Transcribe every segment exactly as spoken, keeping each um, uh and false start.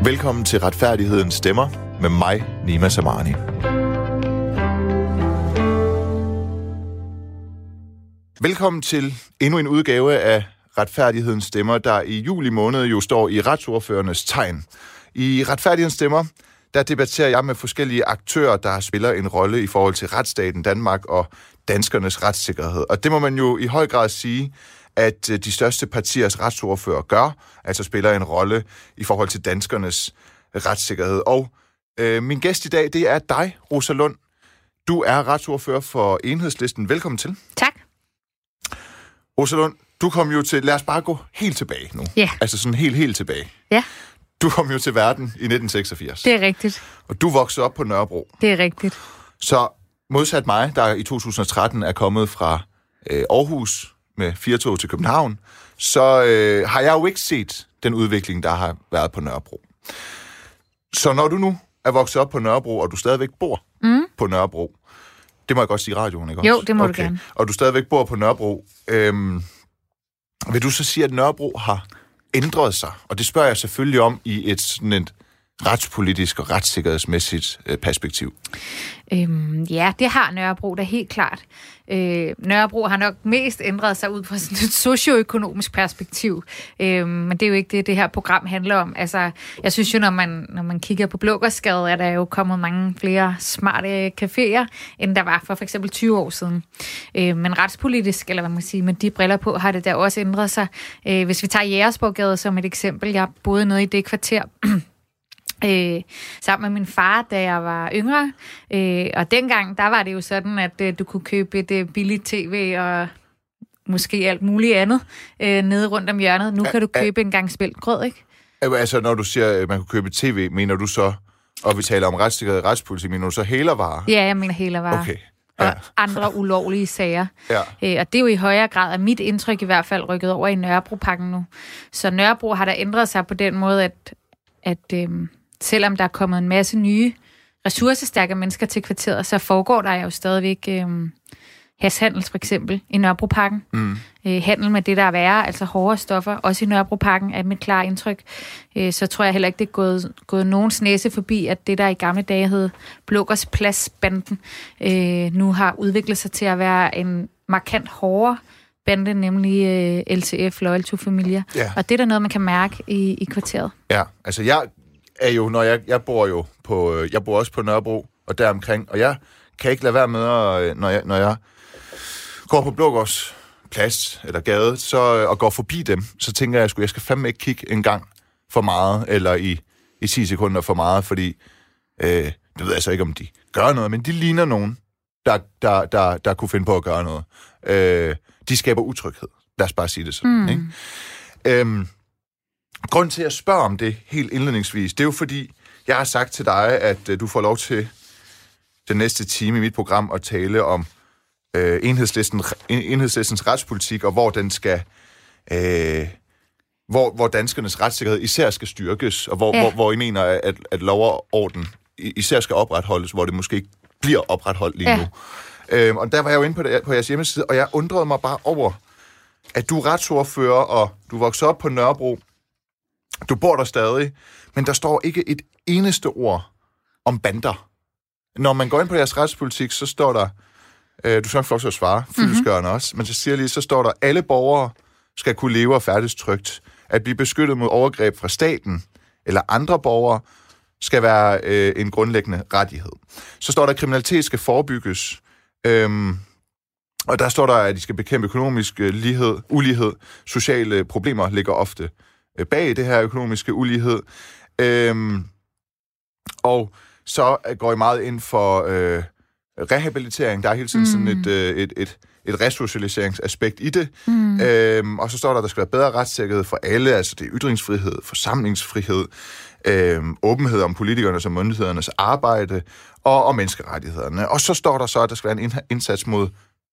Velkommen til Retfærdighedens Stemmer med mig, Nima Samani. Velkommen til endnu en udgave af Retfærdighedens Stemmer, der i juli måned jo står i retsordførernes tegn. I Retfærdighedens Stemmer, der debatterer jeg med forskellige aktører, der spiller en rolle i forhold til retsstaten Danmark og danskernes retssikkerhed. Og det må man jo i høj grad sige, at de største partiers retsordfører gør, altså spiller en rolle i forhold til danskernes retssikkerhed. Og øh, min gæst i dag, det er dig, Rosa Lund. Du er retsordfører for Enhedslisten. Velkommen til. Tak. Rosa Lund, du kom jo til, lad os bare gå helt tilbage nu. Ja. Altså sådan helt, helt tilbage. Ja. Du kom jo til verden i nitten seksogfirs. Det er rigtigt. Og du voksede op på Nørrebro. Det er rigtigt. Så modsat mig, der i to tusind og tretten er kommet fra øh, Aarhus med fire tog til København, så øh, har jeg jo ikke set den udvikling, der har været på Nørrebro. Så når du nu er vokset op på Nørrebro, og du stadigvæk bor mm. på Nørrebro, det må jeg godt sige i radioen, ikke også? Jo, det må okay. du gerne. Og du stadigvæk bor på Nørrebro, øhm, vil du så sige, at Nørrebro har ændret sig? Og det spørger jeg selvfølgelig om i et sådan et retspolitisk og retssikkerhedsmæssigt øh, perspektiv. Øhm, ja, det har Nørrebro da helt klart. Øh, Nørrebro har nok mest ændret sig ud fra sådan et socioøkonomisk perspektiv. Øh, men det er jo ikke det, det her program handler om. Altså, jeg synes jo, når man, når man kigger på Blågårdsgade, er der jo kommet mange flere smarte caféer, end der var for for eksempel tyve år siden. Øh, men retspolitisk, eller hvad man siger, med de briller på, har det der også ændret sig. Øh, hvis vi tager Jægersborggade som et eksempel, jeg boede nede i det kvarter, Øh, sammen med min far, da jeg var yngre. Øh, og dengang, der var det jo sådan, at øh, du kunne købe et øh, billigt tv og måske alt muligt andet øh, nede rundt om hjørnet. Nu kan du købe en gang spældt grød, ikke? Altså, når du siger, at man kunne købe tv, mener du så, og vi taler om retssikkerhed og retspolitik, mener du så hælervarer? Ja, jeg mener hælervarer. Okay. Ja. Og andre ulovlige sager. Ja. Øh, og det er jo i højere grad, af mit indtryk i hvert fald, rykket over i Nørrebroparken nu. Så Nørrebro har der ændret sig på den måde, at, at øh, selvom der er kommet en masse nye ressourcestærke mennesker til kvarteret, så foregår der jo stadigvæk øh, hashandel for eksempel i Nørrebroparken. Mm. Øh, handel med det, der er værre, altså hårde stoffer, også i Nørrebroparken, er mit klare indtryk. Øh, så tror jeg heller ikke, det er gået, gået nogens næse forbi, at det, der i gamle dage hed Blågårdspladsbanden, øh, nu har udviklet sig til at være en markant hårdere bande, nemlig øh, L T F, Loyal to Familia. Ja. Og det er der noget, man kan mærke i, i kvarteret. Ja, altså jeg er jo, når jeg, jeg bor jo på, jeg bor også på Nørrebro og deromkring, og jeg kan ikke lade være med, at, når jeg, når jeg går på Blågårds plads eller gade, så, og går forbi dem, så tænker jeg, at jeg skal fandme ikke kigge en gang for meget, eller i, i ti sekunder for meget, fordi, øh, det ved jeg så ikke, om de gør noget, men de ligner nogen, der, der, der, der kunne finde på at gøre noget. Øh, de skaber utryghed. Lad os bare sige det sådan, mm. ikke? Øhm, Grunden til, at jeg spørger om det helt indledningsvis, det er jo fordi, jeg har sagt til dig, at øh, du får lov til den næste time i mit program at tale om øh, enhedslisten, enhedslistens retspolitik, og hvor den skal, øh, hvor, hvor danskernes retssikkerhed især skal styrkes, og hvor, ja. hvor, hvor I mener, at, at lov og orden især skal opretholdes, hvor det måske ikke bliver opretholdt lige ja. nu. Øh, og der var jeg jo inde på, det, på jeres hjemmeside, og jeg undrede mig bare over, at du er retsordfører, og du voksede op på Nørrebro. Du bor der stadig, men der står ikke et eneste ord om bander. Når man går ind på jeres retspolitik, så står der, øh, du skal nok få lov til at svare, fyldestgørende mm-hmm. også, men så siger lige, så står der, alle borgere skal kunne leve og færdes trygt. At blive beskyttet mod overgreb fra staten eller andre borgere skal være øh, en grundlæggende rettighed. Så står der, at kriminalitet skal forebygges, øhm, og der står der, at de skal bekæmpe økonomisk øh, lighed, ulighed. Sociale problemer ligger ofte bag det her økonomiske ulighed. Øhm, og så går I meget ind for øh, rehabilitering. Der er hele tiden mm. sådan et, øh, et, et, et resocialiseringsaspekt i det. Mm. Øhm, og så står der, at der skal være bedre retssikkerhed for alle. Altså det er ytringsfrihed, forsamlingsfrihed, øhm, åbenhed om politikernes og myndighedernes arbejde og, og menneskerettighederne. Og så står der så, at der skal være en indsats mod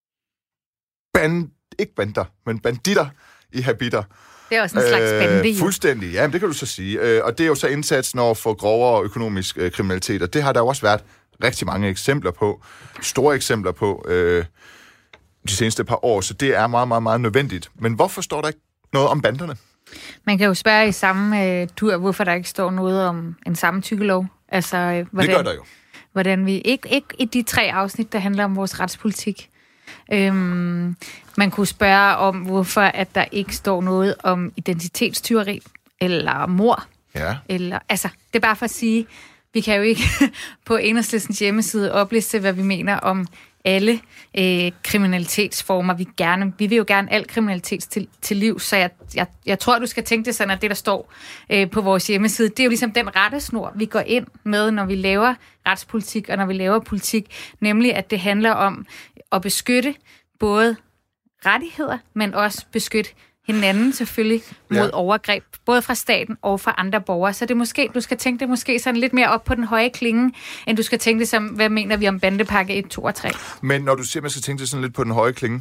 band, ikke bander, men banditter i habitter. Det er også en slags bande, øh, Fuldstændig, ja, det kan du så sige. Øh, og det er jo så indsatsen over for grovere økonomisk øh, kriminalitet, og det har der jo også været rigtig mange eksempler på, store eksempler på øh, de seneste par år, så det er meget, meget, meget nødvendigt. Men hvorfor står der ikke noget om banderne? Man kan jo spørge i samme øh, tur, hvorfor der ikke står noget om en samtykkelov. Altså, øh, hvordan, det gør der jo. Hvordan vi... Ikke, ikke i de tre afsnit, der handler om vores retspolitik. Øhm, man kunne spørge om, hvorfor at der ikke står noget om identitetstyveri eller mord. Ja. Eller, altså, det er bare for at sige, vi kan jo ikke på Enhedslistens hjemmeside opliste, hvad vi mener om alle øh, kriminalitetsformer. Vi, gerne, vi vil jo gerne al kriminalitet til, til liv, så jeg, jeg, jeg tror, du skal tænke det sådan, at det, der står øh, på vores hjemmeside, det er jo ligesom den rettesnor, vi går ind med, når vi laver retspolitik og når vi laver politik, nemlig at det handler om at beskytte både rettigheder, men også beskytte hinanden selvfølgelig mod ja. overgreb, både fra staten og fra andre borgere. Så det måske, du skal tænke det måske sådan lidt mere op på den høje klinge, end du skal tænke det som, hvad mener vi om bandepakke et, to og tre. Men når du siger, at man skal tænke det sådan lidt på den høje klinge,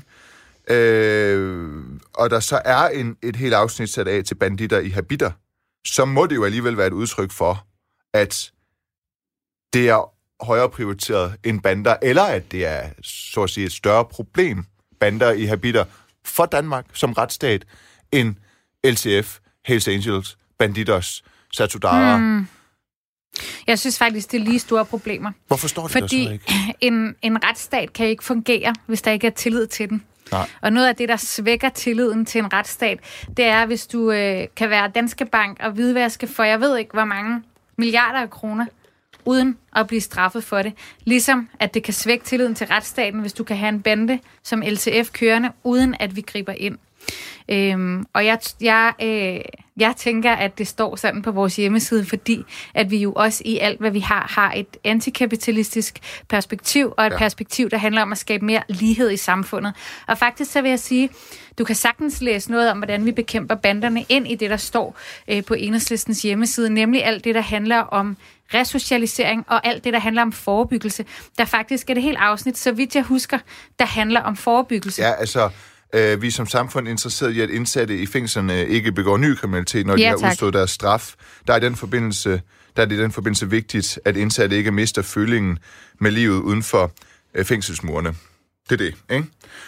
øh, og der så er en, et helt afsnit sat af til banditter i habitter, så må det jo alligevel være et udtryk for, at det er højere prioriteret end bander, eller at det er, så at sige, et større problem, bander i habitter, for Danmark som retsstat, end L T F, Hells Angels, Bandidos, Satudara. Hmm. Jeg synes faktisk, det er lige store problemer. Hvorfor står det Fordi der så ikke? en, en retsstat kan ikke fungere, hvis der ikke er tillid til den. Nej. Og noget af det, der svækker tilliden til en retsstat, det er, hvis du øh, kan være Danske Bank og hvidvaske for, jeg ved ikke, hvor mange milliarder af kroner, uden at blive straffet for det. Ligesom at det kan svække tilliden til retsstaten, hvis du kan have en bande som L T F kørende, uden at vi griber ind. Øhm, og jeg, jeg, øh, jeg tænker, at det står sådan på vores hjemmeside, fordi at vi jo også i alt, hvad vi har, har et antikapitalistisk perspektiv, og et ja. perspektiv, der handler om at skabe mere lighed i samfundet. Og faktisk så vil jeg sige, du kan sagtens læse noget om, hvordan vi bekæmper banderne ind i det, der står øh, på Enhedslistens hjemmeside, nemlig alt det, der handler om resocialisering og alt det, der handler om forebyggelse. Der faktisk er det helt afsnit, så vidt jeg husker, der handler om forebyggelse. Ja, altså, øh, vi er som samfund interesseret i, at indsatte i fængslerne ikke begår ny kriminalitet, når ja, de har tak. udstået deres straf. Der er, i den forbindelse, der er det i den forbindelse vigtigt, at indsatte ikke mister følingen med livet uden for øh, fængselsmurene. Det er det, ikke?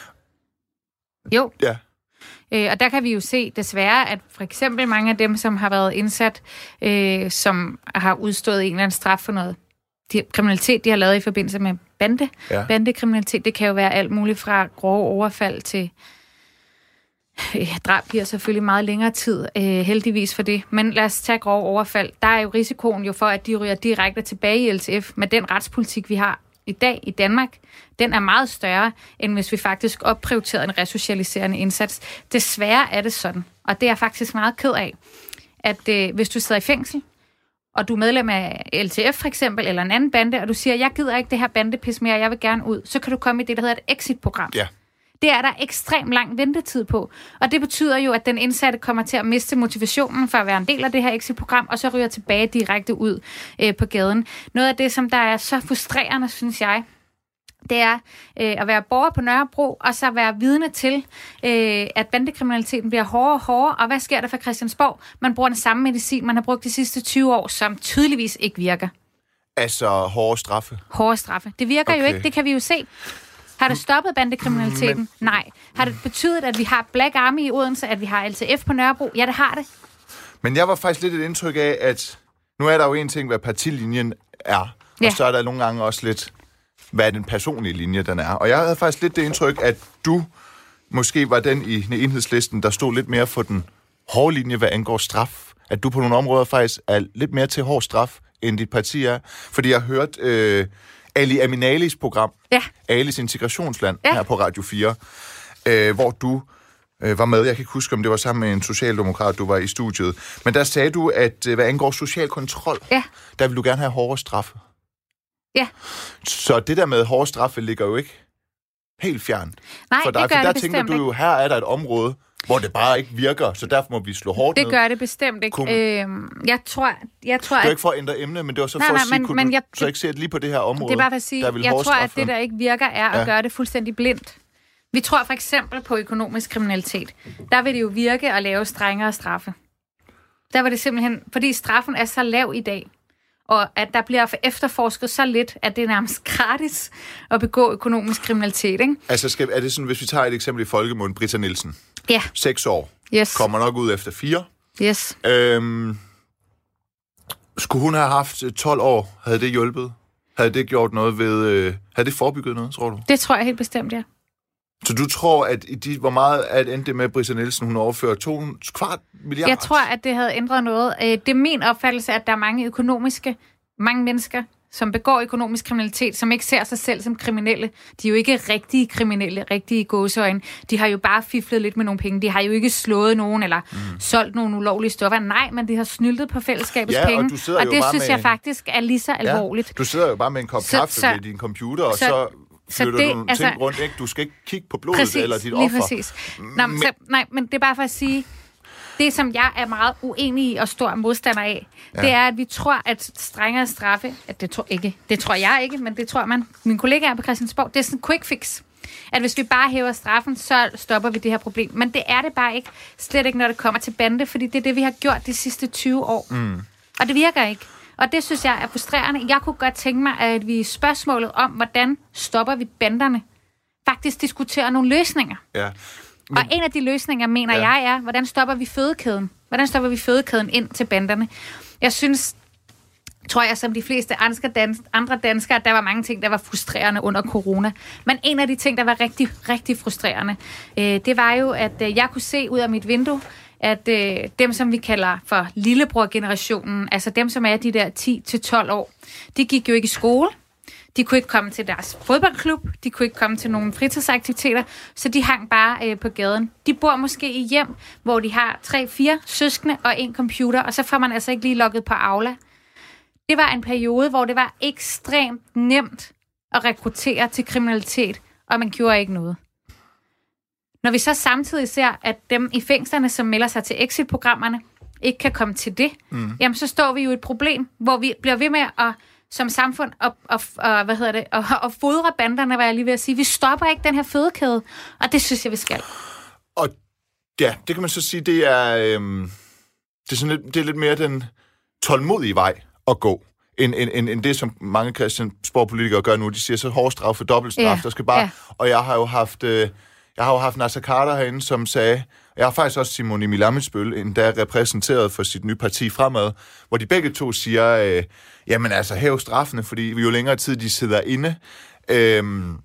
Jo. Ja. Øh, og der kan vi jo se desværre, at for eksempel mange af dem, som har været indsat, øh, som har udstået en eller anden straf for noget de, kriminalitet, de har lavet i forbindelse med bande, ja. bandekriminalitet, det kan jo være alt muligt fra grove overfald til øh, drab giver selvfølgelig meget længere tid, øh, heldigvis for det. Men lad os tage grove overfald. Der er jo risikoen jo for, at de ryger direkte tilbage i L T F med den retspolitik, vi har i dag i Danmark, den er meget større, end hvis vi faktisk opprioriterede en resocialiserende indsats. Desværre er det sådan, og det er jeg faktisk meget ked af, at øh, hvis du sidder i fængsel, og du er medlem af L T F for eksempel, eller en anden bande, og du siger, jeg gider ikke det her bandepis mere, jeg vil gerne ud, så kan du komme i det, der hedder et exit-program. Ja. Det er der ekstremt lang ventetid på, og det betyder jo, at den indsatte kommer til at miste motivationen for at være en del af det her exit-program, og så ryger tilbage direkte ud øh, på gaden. Noget af det, som der er så frustrerende, synes jeg, det er øh, at være borger på Nørrebro, og så være vidne til, øh, at bandekriminaliteten bliver hårdere og hårdere. Og hvad sker der for Christiansborg? Man bruger den samme medicin, man har brugt de sidste tyve år, som tydeligvis ikke virker. Altså hårde straffe? Hårde straffe. Det virker okay. jo ikke, det kan vi jo se. Har det stoppet bandekriminaliteten? Men... Nej. Har det betydet, at vi har Black Army i Odense, at vi har L T F på Nørrebro? Ja, det har det. Men jeg var faktisk lidt et indtryk af, at nu er der jo en ting, hvad partilinjen er, og ja. så er der nogle gange også lidt, hvad den personlige linje den er. Og jeg havde faktisk lidt det indtryk, at du måske var den i Enhedslisten, der stod lidt mere for den hårde linje, hvad angår straf. At du på nogle områder faktisk er lidt mere til hård straf, end dit parti er. Fordi jeg har hørt øh, Ali Aminalis program, ja. Alis Integrationsland, ja. her på Radio fire, øh, hvor du øh, var med. Jeg kan ikke huske, om det var sammen med en socialdemokrat, du var i studiet. Men der sagde du, at øh, hvad angår social kontrol, ja. der vil du gerne have hårdere straffe. Ja. Så det der med hårde straffe ligger jo ikke helt fjernt. Nej, for dig, det gør for der det tænker du jo, her er der et område, hvor det bare ikke virker, så derfor må vi slå hårdt det ned. Det gør det bestemt ikke. Kun... Øhm, jeg tror, jeg tror, det er ikke for at ændre emne, men det var så nej, for nej, at sige, men, kunne men du jeg... så ikke se lige på det her område, det er bare for at sige, jeg tror, straffe. at det, der ikke virker, er at ja. gøre det fuldstændig blindt. Vi tror for eksempel på økonomisk kriminalitet. Der vil det jo virke at lave strengere straffe. Der var det simpelthen, fordi straffen er så lav i dag, og at der bliver efterforsket så lidt, at det er nærmest gratis at begå økonomisk kriminalitet, ikke? Altså, skal, er det sådan, hvis vi tager et eksempel i folkemund, Britta Nielsen. Ja. Seks år. Yes. Kommer nok ud efter fire. Yes. Øhm, skulle hun have haft tolv år? Havde det hjulpet? Havde det gjort noget ved... Øh, havde det forebygget noget, tror du? Det tror jeg helt bestemt, ja. Så du tror, at i de, hvor meget at endte det med, at Britta Nielsen hun overfører to kvart milliard? Jeg tror, at det havde ændret noget. Det er min opfattelse, at der er mange økonomiske, mange mennesker, som begår økonomisk kriminalitet, som ikke ser sig selv som kriminelle. De er jo ikke rigtige kriminelle, rigtige gåseøjne. De har jo bare fiflet lidt med nogle penge. De har jo ikke slået nogen eller mm. solgt nogle ulovlige stoffer. Nej, men de har snyltet på fællesskabets ja, penge. Og, og det synes med... jeg faktisk er lige så alvorligt. Ja, du sidder jo bare med en kop så, kaffe så, ved din computer, og så... så flytter så det, du nogle altså, ting rundt, ikke? Du skal ikke kigge på blodet præcis, eller dit lige offer. Præcis. Nå, men, så, nej, men det er bare for at sige, det som jeg er meget uenig i og stor modstander af, ja. det er, at vi tror, at strengere straffe, at det tror ikke, det tror jeg ikke, men det tror man, mine kollegaer på Christiansborg, det er sådan en quick fix. At hvis vi bare hæver straffen, så stopper vi det her problem. Men det er det bare ikke, slet ikke når det kommer til bande, fordi det er det, vi har gjort de sidste tyve år. Mm. Og det virker ikke. Og det synes jeg er frustrerende. Jeg kunne godt tænke mig, at vi i spørgsmålet om, hvordan stopper vi banderne, faktisk diskuterer nogle løsninger. Ja. Men... Og en af de løsninger, mener ja. jeg, er, hvordan stopper vi fødekæden? Hvordan stopper vi fødekæden ind til banderne? Jeg synes, tror jeg, som de fleste andre danskere, der var mange ting, der var frustrerende under corona. Men en af de ting, der var rigtig, rigtig frustrerende, det var jo, at jeg kunne se ud af mit vindue, at øh, dem, som vi kalder for lillebror-generationen, altså dem, som er de der ti til tolv år, de gik jo ikke i skole. De kunne ikke komme til deres fodboldklub. De kunne ikke komme til nogle fritidsaktiviteter. Så de hang bare øh, på gaden. De bor måske i hjem, hvor de har tre, fire søskende og en computer, og så får man altså ikke lige logget på Aula. Det var en periode, hvor det var ekstremt nemt at rekruttere til kriminalitet, og man gjorde ikke noget. Når vi så samtidig ser, at dem i fængslerne, som melder sig til exit-programmerne, ikke kan komme til det, mm. jamen så står vi jo i et problem, hvor vi bliver ved med at, som samfund, at, at, at, hvad hedder det, at, at fodre banderne, hvad jeg lige vil sige. Vi stopper ikke den her fødekæde, og det synes jeg, vi skal. Og ja, det kan man så sige, det er, øhm, det er, sådan lidt, det er lidt mere den tålmodige vej at gå, end, end, end, end det, som mange Christiansborg-politikere gør nu. De siger så hård straf for dobbeltstraf. Ja. Der skal bare, ja. Og jeg har jo haft... Øh, Jeg har jo haft Naser Khader herinde, som sagde, jeg har faktisk også Simon Emil Ammitzbøll, endda repræsenteret for sit nye parti Fremad, hvor de begge to siger, øh, jamen altså hæv straffene, fordi jo længere tid de sidder inde, øh,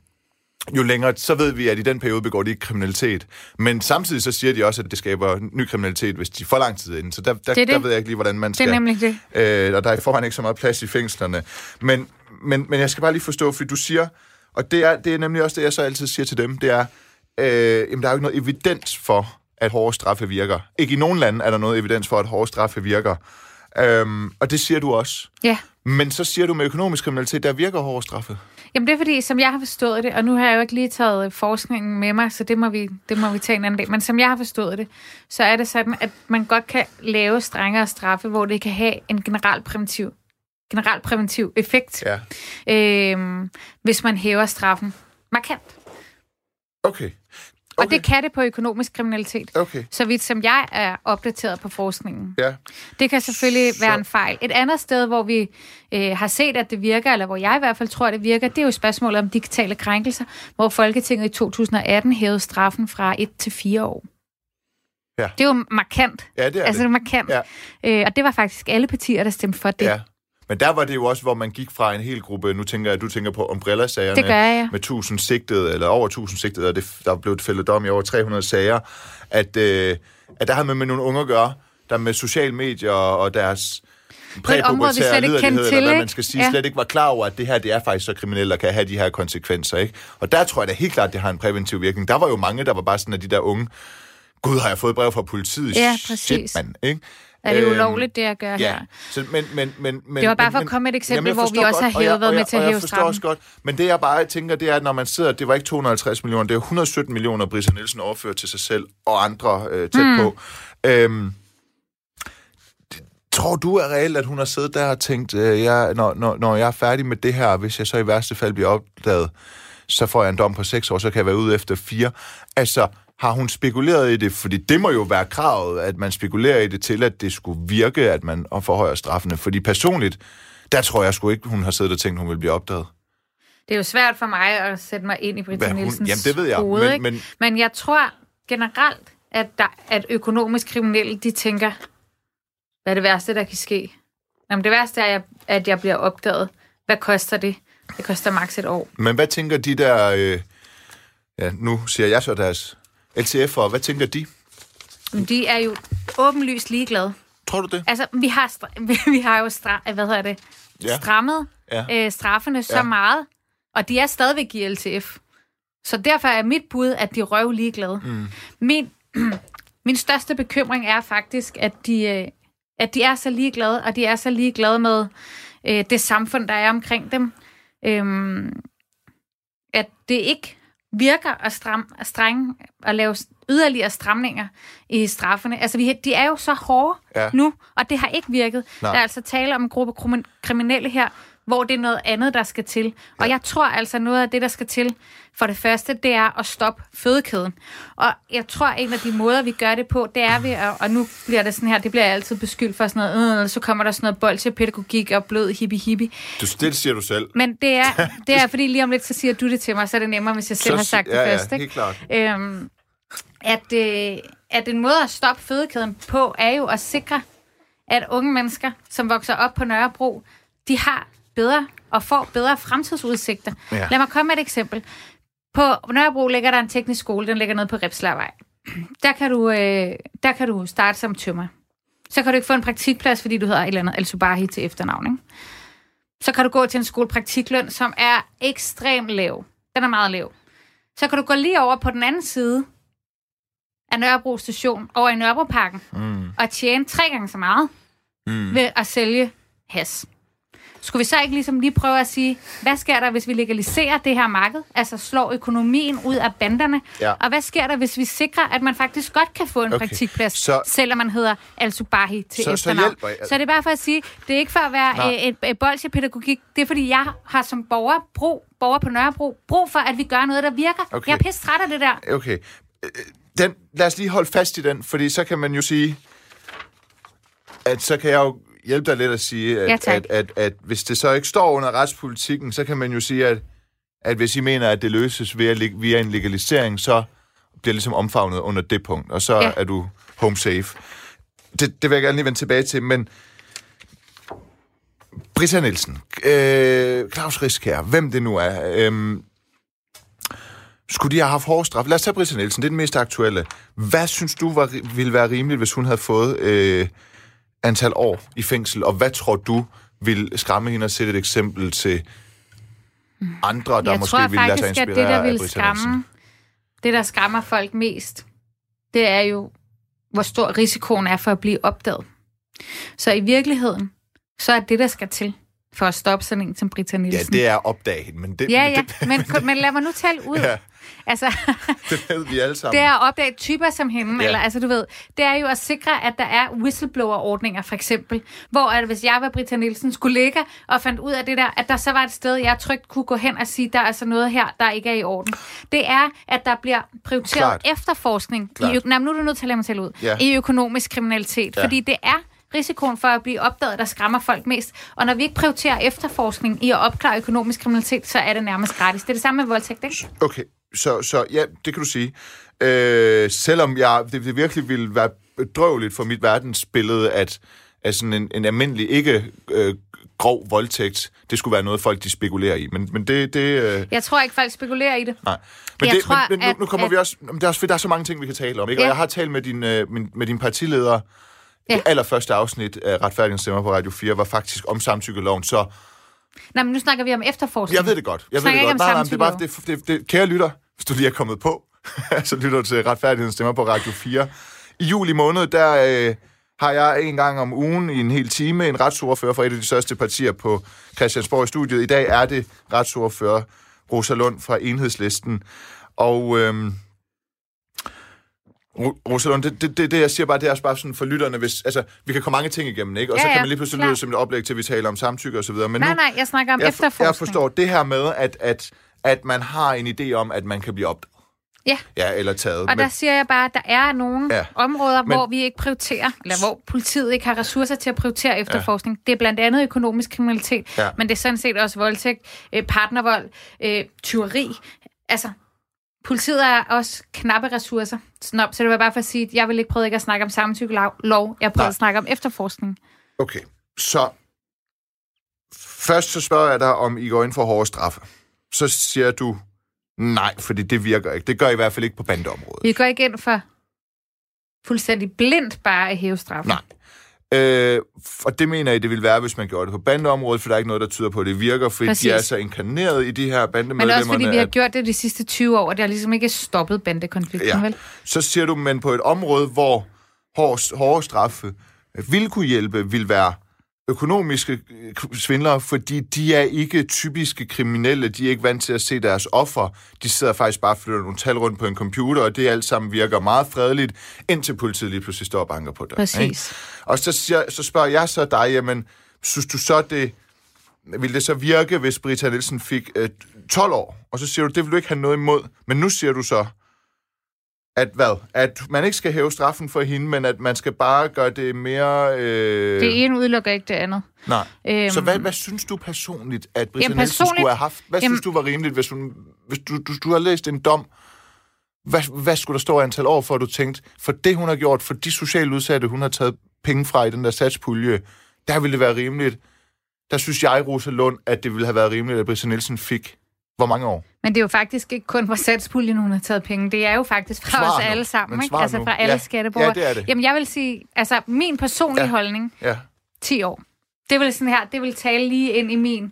jo længere, så ved vi, at i den periode begår de ikke kriminalitet. Men samtidig så siger de også, at det skaber ny kriminalitet, hvis de er for lang tid inde. Så der, der, det det. der ved jeg ikke lige, hvordan man skal... Det er nemlig det. Øh, og der er i forvejen ikke så meget plads i fængslerne. Men, men, men jeg skal bare lige forstå, fordi du siger, og det er, det er nemlig også det, jeg så altid siger til dem, det er, Øh, jamen, der er jo ikke noget evidens for, at hårde straffe virker. Ikke i nogen lande er der noget evidens for, at hårde straffe virker. Øhm, og det siger du også. Ja. Men så siger du med økonomisk kriminalitet, der virker hårde straffe. Jamen det er fordi, som jeg har forstået det, og nu har jeg jo ikke lige taget forskningen med mig, så det må vi, det må vi tage en anden dag, men som jeg har forstået det, så er det sådan, at man godt kan lave strengere straffe, hvor det kan have en generalpræventiv, generalpræventiv effekt, ja. øhm, hvis man hæver straffen markant. Okay. okay. Og det kan det på økonomisk kriminalitet. Okay. Så vidt som jeg er opdateret på forskningen. Ja. Det kan selvfølgelig så... være en fejl. Et andet sted, hvor vi øh, har set, at det virker, eller hvor jeg i hvert fald tror, at det virker, det er jo spørgsmålet om digitale krænkelser, hvor Folketinget i to tusind og atten hævede straffen fra et til fire år. Ja. Det er jo markant. Ja, det er altså, det. det er markant. Ja. Øh, og det var faktisk alle partier, der stemte for det. Ja. Men der var det jo også, hvor man gik fra en hel gruppe, nu tænker jeg, at du tænker på Umbrella-sagerne, det gør jeg, ja. med tusind sigtede, eller over tusind sigtede, og det, der blev fældet dom i over tre hundrede sager, at, øh, at der har man med nogle unge at gøre, der med sociale medier og deres præpubertære liderlighed, eller hvad man skal sige, ja. slet ikke var klar over, at det her, det er faktisk så kriminelt, og kan have de her konsekvenser, ikke? Og der tror jeg da helt klart, det har en præventiv virkning. Der var jo mange, der var bare sådan, at de der unge, gud, har jeg fået brev fra politiet? Ja, præcis. Shit, mand, ikke? Er det ulovligt, det jeg gør ja. her? Så, men, men, men, men, det var bare for men, at komme med et eksempel, jamen, hvor vi også godt, har hævet, været med til at hæve straffen. Også godt. Men det, jeg bare tænker, det er, at når man sidder, det var ikke to hundrede og halvtreds millioner, det er et hundrede og sytten millioner, Britta Nielsen overført til sig selv og andre øh, tæt mm. på. Øhm, tror du er reelt, at hun har siddet der og tænkt, øh, jeg, når, når, når jeg er færdig med det her, hvis jeg så i værste fald bliver opdaget, så får jeg en dom på seks år, så kan jeg være ude efter fire. Altså, har hun spekuleret i det? Fordi det må jo være kravet, at man spekulerer i det til, at det skulle virke, at man forhøjer straffene. Fordi personligt, der tror jeg sgu ikke, hun har siddet og tænkt, hun vil blive opdaget. Det er jo svært for mig at sætte mig ind i Britta Nielsens jamen, det ved jeg. hoved, men, men... men jeg tror generelt, at, der, at økonomisk kriminelle, de tænker, Hvad er det værste, der kan ske? Jamen, det værste er, at jeg bliver opdaget. Hvad koster det? Det koster maks et år. Men hvad tænker de der... Øh, ja, nu siger jeg så deres L T F'ere. Hvad tænker de? De er jo åbenlyst ligeglade. Tror du det? Altså, vi har, stra- vi har jo stra- hvad hedder det? Ja. strammet ja. øh, straffene så ja. meget, og de er stadigvæk i L T F. Så derfor er mit bud, at de er røv ligeglade. Mm. Min, min største bekymring er faktisk, at de, øh, at de er så ligeglade, og de er så ligeglade med øh, det samfund, der er omkring dem. Øhm, at det ikke virker at, stram, at, strenge, at lave yderligere stramninger i straffene. Altså, vi, de er jo så hårde ja. nu, og det har ikke virket. Nej. Der er altså tale om en gruppe kriminelle her, hvor det er noget andet, der skal til. Og ja. jeg tror altså, noget af det, der skal til, for det første, det er at stoppe fødekæden. Og jeg tror, en af de måder, vi gør det på, det er ved at, og nu bliver det sådan her, det bliver jeg altid beskyldt for sådan noget, øh, så kommer der sådan noget bolsjepædagogik og blød hippie-hippie. Du, det siger du selv. Men det er, det er, fordi lige om lidt, så siger du det til mig, så er det nemmere, hvis jeg selv så, har sagt ja, det først. Ja, helt klart. Øhm, at, øh, at en måde at stoppe fødekæden på, er jo at sikre, at unge mennesker, som vokser op på Nørrebro, de har bedre og får bedre fremtidsudsigter. Ja. Lad mig komme med et eksempel. På Nørrebro ligger der en teknisk skole, den ligger nede på Repslavej. Der kan du, øh, der kan du starte som tømrer. Så kan du ikke få en praktikplads, fordi du hedder et eller andet Al-Subahi til efternavn, ikke? Så kan du gå til en skolepraktikløn, som er ekstremt lav. Den er meget lav. Så kan du gå lige over på den anden side af Nørrebro station, over i Nørrebroparken, mm. og tjene tre gange så meget mm. ved at sælge has. Skulle vi så ikke ligesom lige prøve at sige, hvad sker der, hvis vi legaliserer det her marked? Altså slår økonomien ud af banderne? Ja. Og hvad sker der, hvis vi sikrer, at man faktisk godt kan få en okay. praktikplads, så, selvom man hedder Al-Subahi til så, efternavn? Så, så det er bare for at sige, det er ikke for at være et, et, et bolsjepædagogik. Det er fordi, jeg har som borger, brug, borger på Nørrebro, brug for, at vi gør noget, der virker. Okay. Jeg er pisse træt af det der. Okay. Den, lad os lige holde fast i den, fordi så kan man jo sige, at så kan jeg jo hjælpe dig lidt at sige, at, ja, at, at, at, at hvis det så ikke står under retspolitikken, så kan man jo sige, at, at hvis I mener, at det løses via, via en legalisering, så bliver det ligesom omfavnet under det punkt, og så ja. er du home safe. Det, det vil jeg gerne lige vende tilbage til, men Britta Nielsen, øh, Claus Riskær, hvem det nu er, øh, skulle de have haft hårde straf? Lad os tage Britta Nielsen, det er den mest aktuelle. Hvad synes du var, ville være rimeligt, hvis hun havde fået øh, antal år i fængsel, og hvad tror du vil skræmme hende og sætte et eksempel til andre, der jeg måske ville lade sig inspirere det, der vil af Britta skræmme, Nielsen? Det, der skræmmer folk mest, det er jo, hvor stor risikoen er for at blive opdaget. Så i virkeligheden, så er det, der skal til for at stoppe sådan en som Britta Nielsen. Ja, det er opdaget, men det... Ja, ja, det, men, men lad mig nu tale ud. Ja. Altså, det ved vi alle sammen. Det er at opdage typer som hende, ja. eller altså du ved, det er jo at sikre, at der er whistleblower-ordninger, for eksempel, hvor at hvis jeg var Britta Nielsen, skulle ligge og fandt ud af det der, at der så var et sted, jeg trygt kunne gå hen og sige, der er altså noget her, der ikke er i orden. Det er, at der bliver prioriteret Klart. efterforskning. I, nej, nu er du nødt til at lade mig tælle ud. Ja. I økonomisk kriminalitet, ja. fordi det er risikoen for at blive opdaget, der skræmmer folk mest. Og når vi ikke prioriterer efterforskning i at opklare økonomisk kriminalitet, så er det nærmest gratis. Det er det samme med voldtægt, ikke? Okay, så, så ja, det kan du sige. Øh, selvom jeg, det, det virkelig ville være bedrøveligt for mit verdensbillede, at, at sådan en, en almindelig, ikke øh, grov voldtægt, det skulle være noget, folk de spekulerer i. Men, men det... det øh... Jeg tror ikke, folk spekulerer i det. Nej. Men, jeg det, tror, men, men nu, nu kommer at, vi også... Det er også fordi, der er så mange ting, vi kan tale om, ikke? Ja. Og jeg har talt med din, øh, min, med din partileder. Ja. Det allerførste afsnit af Retfærdighedens Stemmer på Radio fire var faktisk om samtykkeloven, så... Nej, men nu snakker vi om efterforskning. Jeg ved det godt. Jeg ved det godt. Nej, nej, det er bare, det, det, det, kære lytter, hvis du lige er kommet på, så lytter til Retfærdighedens Stemmer på Radio fire. I juli måned, der øh, har jeg en gang om ugen i en hel time en retsordfører fra et af de største partier på Christiansborg i studiet. I dag er det retsordfører Rosa Lund fra Enhedslisten. Og... Øh, Rosalund, det, det, det, det jeg siger bare, det er også bare sådan for lytterne, hvis, altså, vi kan komme mange ting igennem, ikke? Og ja, så kan man lige pludselig lyde som et oplæg til, at vi taler om samtykke og så videre. Men nej, nu, nej, jeg snakker om jeg, efterforskning. Jeg forstår det her med, at, at, at man har en idé om, at man kan blive opdaget. Ja. Ja, eller taget. Og men, der siger jeg bare, at der er nogle ja. områder, men, hvor vi ikke prioriterer, eller hvor politiet ikke har ressourcer til at prioritere efterforskning. Ja. Det er blandt andet økonomisk kriminalitet, ja. men det er sådan set også voldtægt, partnervold, øh, tyveri. Altså, politiet er også knappe ressourcer. Nå, så det var bare for at sige, at jeg vil ikke prøve ikke at snakke om samtykkelov. Jeg prøver at snakke om efterforskning. Okay, så først så spørger jeg dig, om I går ind for hårde straffe. Så siger du nej, fordi det virker ikke. Det gør I, i hvert fald ikke på bandeområdet. Vi går ikke ind for fuldstændig blindt bare at hæve straffen. Nej. Øh, og det mener I, det ville være, hvis man gjorde det på bandeområdet, for der er ikke noget, der tyder på, at det virker, fordi Præcis. de er så inkarneret i de her bandemedlemmer. Men også fordi vi har at... gjort det de sidste tyve år, og det har ligesom ikke stoppet bandekonflikten, ja. vel? Så siger du, men på et område, hvor hårde, hårde straffe ville kunne hjælpe, vil være økonomiske svindlere, fordi de er ikke typiske kriminelle, de er ikke vant til at se deres offer. De sidder faktisk bare og flytter nogle tal rundt på en computer, og det alt sammen virker meget fredeligt, indtil politiet lige pludselig står og banker på dig. Præcis. Ikke? Og så, siger, så spørger jeg så dig, jamen, synes du så, det ville det så virke, hvis Britta Nielsen fik øh, tolv år? Og så siger du, det vil du ikke have noget imod. Men nu siger du så, at hvad? At man ikke skal hæve straffen for hende, men at man skal bare gøre det mere... Øh... Det ene udelukker ikke det andet. Nej. Øhm... Så hvad, hvad synes du personligt, at Britta Nielsen personligt... skulle have haft? Hvad Jamen... synes du var rimeligt, hvis, hun, hvis du, du, du har læst en dom? Hvad, hvad skulle der stå antal år for, at du tænkte, for det hun har gjort, for de socialt udsatte, hun har taget penge fra i den der satspulje, der ville det være rimeligt. Der synes jeg, Rosa Lund, at det ville have været rimeligt, at Britta Nielsen fik hvor mange år? Men det er jo faktisk ikke kun fra satspuljen, hun har taget penge. Det er jo faktisk fra svar os alle sammen, ikke? Altså fra alle ja. skatteborgere. Ja, det er det. Jamen, jeg vil sige, altså min personlige ja. holdning, ja. ti år. Det vil sådan her, det vil tale lige ind i min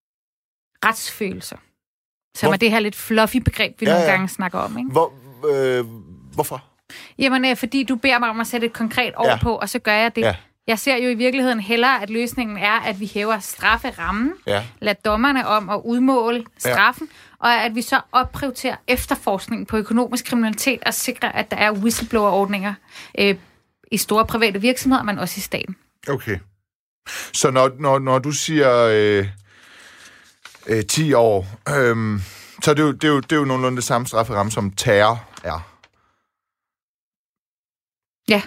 retsfølelse. Som hvor? er det her lidt fluffy begreb, vi ja, nogle ja. gange snakker om, ikke? Hvor, øh, hvorfor? Jamen, fordi du beder mig om at sætte et konkret år ja. på, og så gør jeg det. Ja. Jeg ser jo i virkeligheden hellere, at løsningen er, at vi hæver strafferammen, ja. lader dommerne om at udmåle straffen, ja. og at vi så opprioriterer efterforskning på økonomisk kriminalitet og sikrer, at der er whistleblower-ordninger øh, i store private virksomheder, men også i staten. Okay. Så når, når, når du siger øh, øh, ti år, øh, så er det, jo, det, er jo, det er jo nogenlunde det samme strafferamme, som terror er. Ja.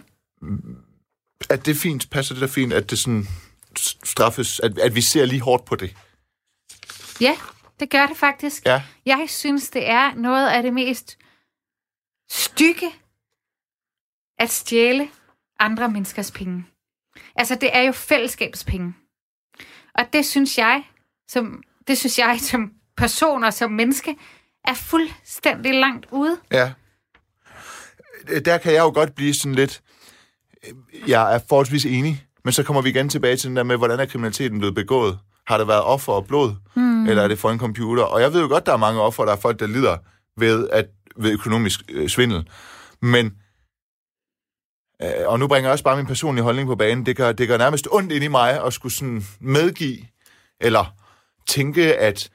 Er det fint? Passer det da fint, at det sådan straffes, at, at vi ser lige hårdt på det? Ja, det gør det faktisk. Ja. Jeg synes, det er noget af det mest stykke at stjæle andre menneskers penge. Altså, det er jo fællesskabets penge. Og det synes jeg, som, det synes jeg som person og som menneske, er fuldstændig langt ude. Ja. Der kan jeg jo godt blive sådan lidt... Jeg er forholdsvis enig, men så kommer vi igen tilbage til den der med, hvordan er kriminaliteten blevet begået? Har det været offer og blod, mm. eller er det for en computer? Og jeg ved jo godt, der er mange offer, der er folk, der lider ved, at, ved økonomisk øh, svindel. Men, øh, og nu bringer jeg også bare min personlige holdning på banen, det gør, det gør nærmest ondt ind i mig at skulle sådan medgive, eller tænke, at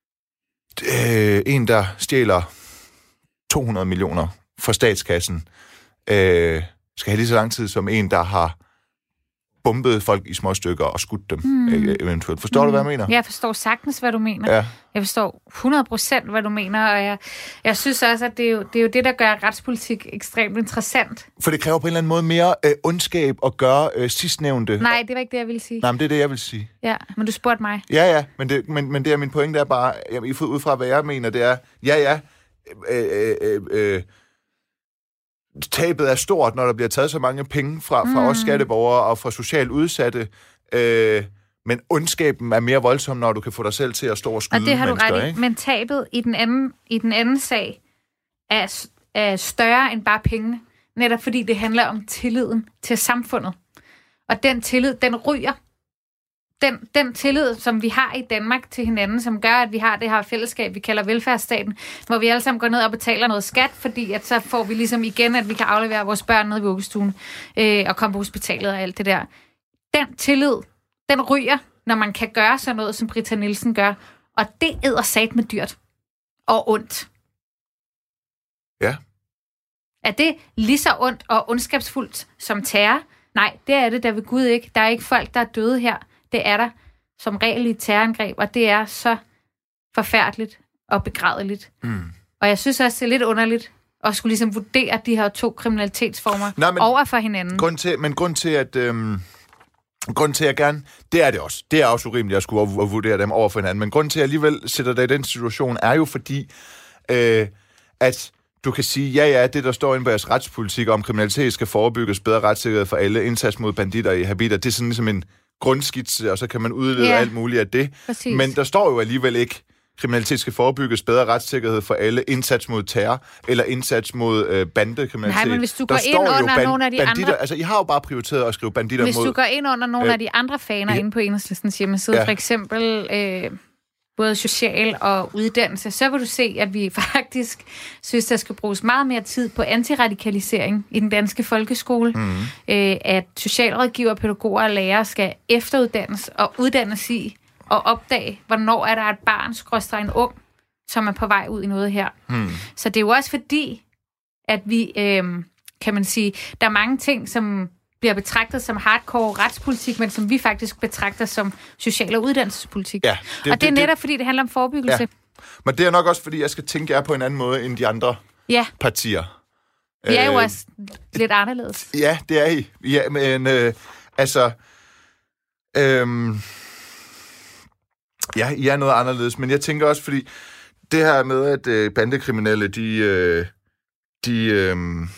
øh, en, der stjæler to hundrede millioner fra statskassen, øh, skal have lige så lang tid som en, der har bombet folk i små stykker og skudt dem mm. eventuelt. Forstår mm. du, hvad jeg mener? Jeg forstår sagtens, hvad du mener. Ja. Jeg forstår hundrede procent, hvad du mener, og jeg, jeg synes også, at det er, jo, det er jo det, der gør retspolitik ekstremt interessant. For det kræver på en eller anden måde mere øh, ondskab at gøre øh, sidstnævnte. Nej, det var ikke det, jeg ville sige. Nej, men det er det, jeg vil sige. Ja, men du spurgte mig. Ja, ja, men det, men, men det er min pointe, er bare, jamen, ud fra hvad jeg mener, det er, ja, ja, øh, øh, øh, tabet er stort, når der bliver taget så mange penge fra, fra mm. os skatteborgere og fra socialt udsatte. Øh, men ondskaben er mere voldsom, når du kan få dig selv til at stå og skyde mennesker. Og det har du ret i. Men tabet i den anden, i den anden sag er, er større end bare pengene. Netop fordi det handler om tilliden til samfundet. Og den tillid, den ryger. Den, den tillid, som vi har i Danmark til hinanden, som gør, at vi har det her fællesskab, vi kalder velfærdsstaten, hvor vi alle sammen går ned og betaler noget skat, fordi at så får vi ligesom igen, at vi kan aflevere vores børn ned i vuggestuen øh, og komme på hospitalet og alt det der. Den tillid, den ryger, når man kan gøre sådan noget, som Britta Nielsen gør, og det æder sat med dyrt og ondt. Ja. Er det lige så ondt og ondskabsfuldt som terror? Nej, det er det da ved Gud ikke. Der er ikke folk, der er døde her. Det er der som regel i et terrorangreb, og det er så forfærdeligt og begrædeligt. Mm. Og jeg synes også, det er lidt underligt at skulle ligesom vurdere de her to kriminalitetsformer Nej, men, over for hinanden. Grund til, men grund til, at... Øhm, grund til, at jeg gerne... Det er det også. Det er også urimeligt at skulle vurdere dem over for hinanden. Men grund til, at jeg alligevel sætter dig i den situation, er jo fordi, øh, at du kan sige, ja, ja, det der står inde på jeres retspolitik om kriminalitet skal forebygges, bedre retssikkerhed for alle, indsats mod banditter i habiter, det er sådan ligesom en grundskitse, og så kan man udlede yeah. alt muligt af det. Præcis. Men der står jo alligevel ikke, kriminalitet skal forebygges, bedre retssikkerhed for alle, indsats mod terror, eller indsats mod øh, bandekriminalitet. Nej, men hvis du går ind under ban- nogle af de banditter, andre... Altså, I har jo bare prioriteret at skrive banditter hvis mod... Hvis du går ind under nogle øh, af de andre faner øh, inde på Enhedslistens hjemmeside, ja. for eksempel... Øh, både social og uddannelse, så vil du se, at vi faktisk synes, der skal bruges meget mere tid på antiradikalisering i den danske folkeskole. Mm. Øh, at socialrådgiver, pædagoger og lærere skal efteruddannes og uddannes i og opdage, hvornår er der et barn, skråstreg en ung, som er på vej ud i noget her. Mm. Så det er jo også fordi, at vi, øh, kan man sige, der er mange ting, som bliver betragtet som hardcore retspolitik, men som vi faktisk betragter som social- og uddannelsespolitik. Ja, det, og det er netop, det, fordi det handler om forebyggelse. Ja. Men det er nok også, fordi jeg skal tænke jer på en anden måde end de andre ja. partier. Vi er jo øh, også lidt anderledes. Ja, det er I. Ja, men øh, altså... Øh, ja, I er noget anderledes, men jeg tænker også, fordi det her med, at øh, bandekriminelle, de... Øh, de øh,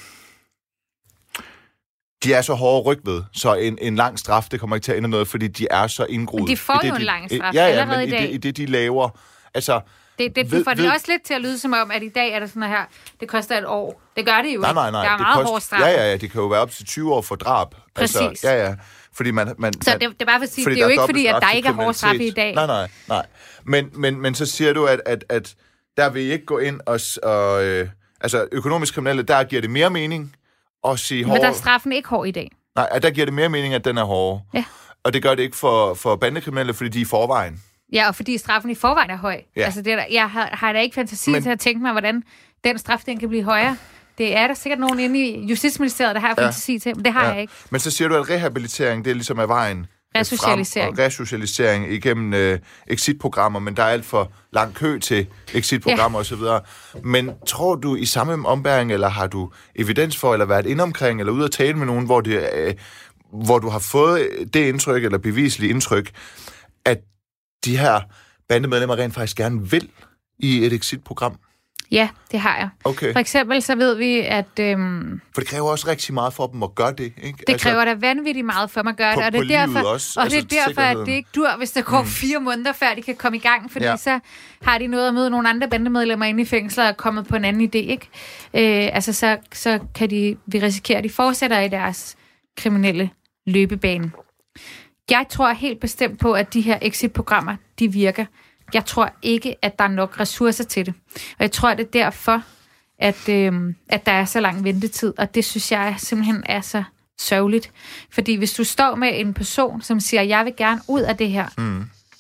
de er så hårde rygved, så en, en lang straf, det kommer ikke til at ændre noget, fordi de er så indgroet. Men de får det, jo de, en lang straf ja, ja, allerede men i dag. I det, i det, de laver. Altså, det, det, ved, du får ved, det også lidt til at lyde som om, at i dag er det sådan her, det koster et år. Det gør det jo nej, nej, nej, ikke. Der er det meget kost, hårde straf. Ja, ja, ja, det kan jo være op til tyve år for drab. Præcis. Altså, ja, ja. Fordi man, man, så det, det er bare for at sige, det er jo ikke fordi, at der ikke er hårde straffe i dag. Nej, nej, nej. Men, men, men så siger du, at, at, at der vil I ikke gå ind og... og øh, altså, økonomisk kriminelle, der giver det mere mening at sige hård... Men der er straffen ikke hård i dag. Nej, der giver det mere mening, at den er hård. Ja. Og det gør det ikke for, for bandekriminelle, fordi de er i forvejen. Ja, og fordi straffen i forvejen er høj. Ja. Altså, det er der, jeg har, har da ikke fantasi Men... til at tænke mig, hvordan den straf, den kan blive højere. Det er der sikkert nogen inde i Justitsministeriet, der har ja. fantasi til, men det har ja. jeg ikke. Men så siger du, at rehabilitering, det er ligesom af vejen. Resocialisering. Frem, og resocialisering igennem øh, exit-programmer, men der er alt for lang kø til exit-programmer ja. osv. Men tror du i samme ombæring, eller har du evidens for, eller været inde omkring, eller ude at tale med nogen, hvor, det, øh, hvor du har fået det indtryk, eller beviseligt indtryk, at de her bandemedlemmer rent faktisk gerne vil i et exit-program? Ja, det har jeg. Okay. For eksempel så ved vi, at... Øhm, for det kræver også rigtig meget for dem at gøre det, ikke? Det altså, kræver da vanvittigt meget for dem at gøre på, det, og det er derfor, også, og altså, det er derfor at det ikke dur, hvis der går mm. fire måneder, før de kan komme i gang, fordi ja. så har de noget at møde nogle andre bandemedlemmer inde i fængsler og er kommet på en anden idé, ikke? Øh, altså, så, så kan de, vi risikere, at de fortsætter i deres kriminelle løbebane. Jeg tror helt bestemt på, at de her exit-programmer, de virker. Jeg tror ikke, at der er nok ressourcer til det. Og jeg tror, det er derfor, at, øh, at der er så lang ventetid. Og det synes jeg simpelthen er så sørgeligt. Fordi hvis du står med en person, som siger, jeg vil gerne ud af det her, mm.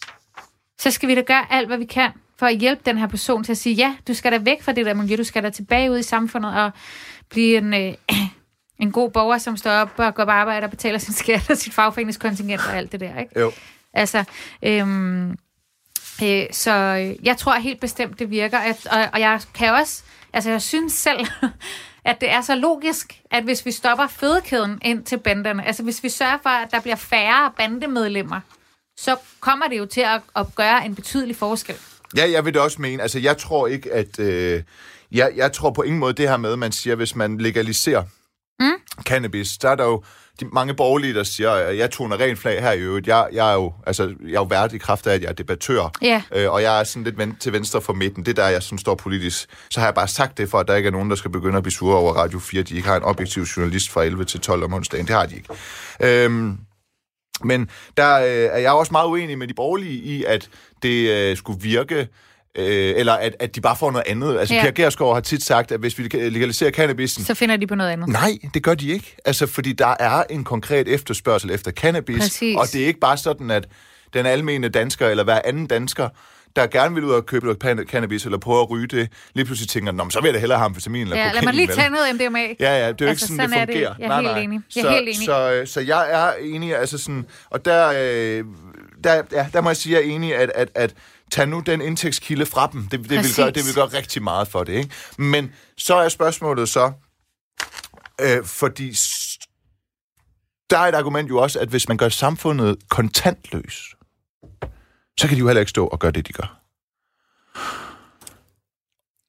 så skal vi da gøre alt, hvad vi kan, for at hjælpe den her person til at sige, ja, du skal da væk fra det der miljø, du skal da tilbage ud i samfundet og blive en, øh, en god borger, som står op og går på arbejde og betaler sin skat og sit fagforeningskontingent og alt det der, ikke? Jo. Altså, øhm, øh, så jeg tror helt bestemt, det virker. Og, og jeg kan også, altså jeg synes selv, at det er så logisk, at hvis vi stopper fødekæden ind til banderne, altså hvis vi sørger for, at der bliver færre bandemedlemmer, så kommer det jo til at, at gøre en betydelig forskel. Ja, jeg vil det også mene. Altså jeg tror ikke, at... Øh, jeg, jeg tror på ingen måde det her med, man siger, hvis man legaliserer mm. cannabis, der er der jo de mange borgerlige, der siger, at jeg toner rent flag her i øvrigt. Jeg, jeg er jo altså, jeg er jo vært i kraft af, at jeg er debattør, yeah. øh, og jeg er sådan lidt ven, til venstre for midten. Det der, jeg sådan står politisk. Så har jeg bare sagt det, for at der ikke er nogen, der skal begynde at blive sure over Radio fire. De ikke har en objektiv journalist fra elleve til tolv om onsdagen. Det har de ikke. Øhm, men der øh, er jeg også meget uenig med de borgerlige i, at det øh, skulle virke... Øh, eller at, at de bare får noget andet. Altså, ja. Pia Gersgaard har tit sagt, at hvis vi legaliserer cannabisen... Så finder de på noget andet. Nej, det gør de ikke. Altså, fordi der er en konkret efterspørgsel efter cannabis. Præcis. Og det er ikke bare sådan, at den almene dansker, eller hver anden dansker, der gerne vil ud og købe noget cannabis, eller prøve at ryge det, lige pludselig tænker, nå, så vil jeg da hellere have amfetamin eller kokain. Ja, lad mig lige tage noget M D M A. Ja, ja, det er jo altså, ikke sådan, sådan det fungerer. Det. Jeg er nej, helt enig. Jeg er så, helt enig. Så, så, så jeg er enig, altså sådan... Og der, øh, der, ja, der må jeg sige, at jeg er enig, at, at, at tag nu den indtægtskilde fra dem. Det, det, vil gøre, det vil gøre rigtig meget for det, ikke? Men så er spørgsmålet så, øh, fordi der er et argument jo også, at hvis man gør samfundet kontantløs, så kan de jo heller ikke stå og gøre det, de gør.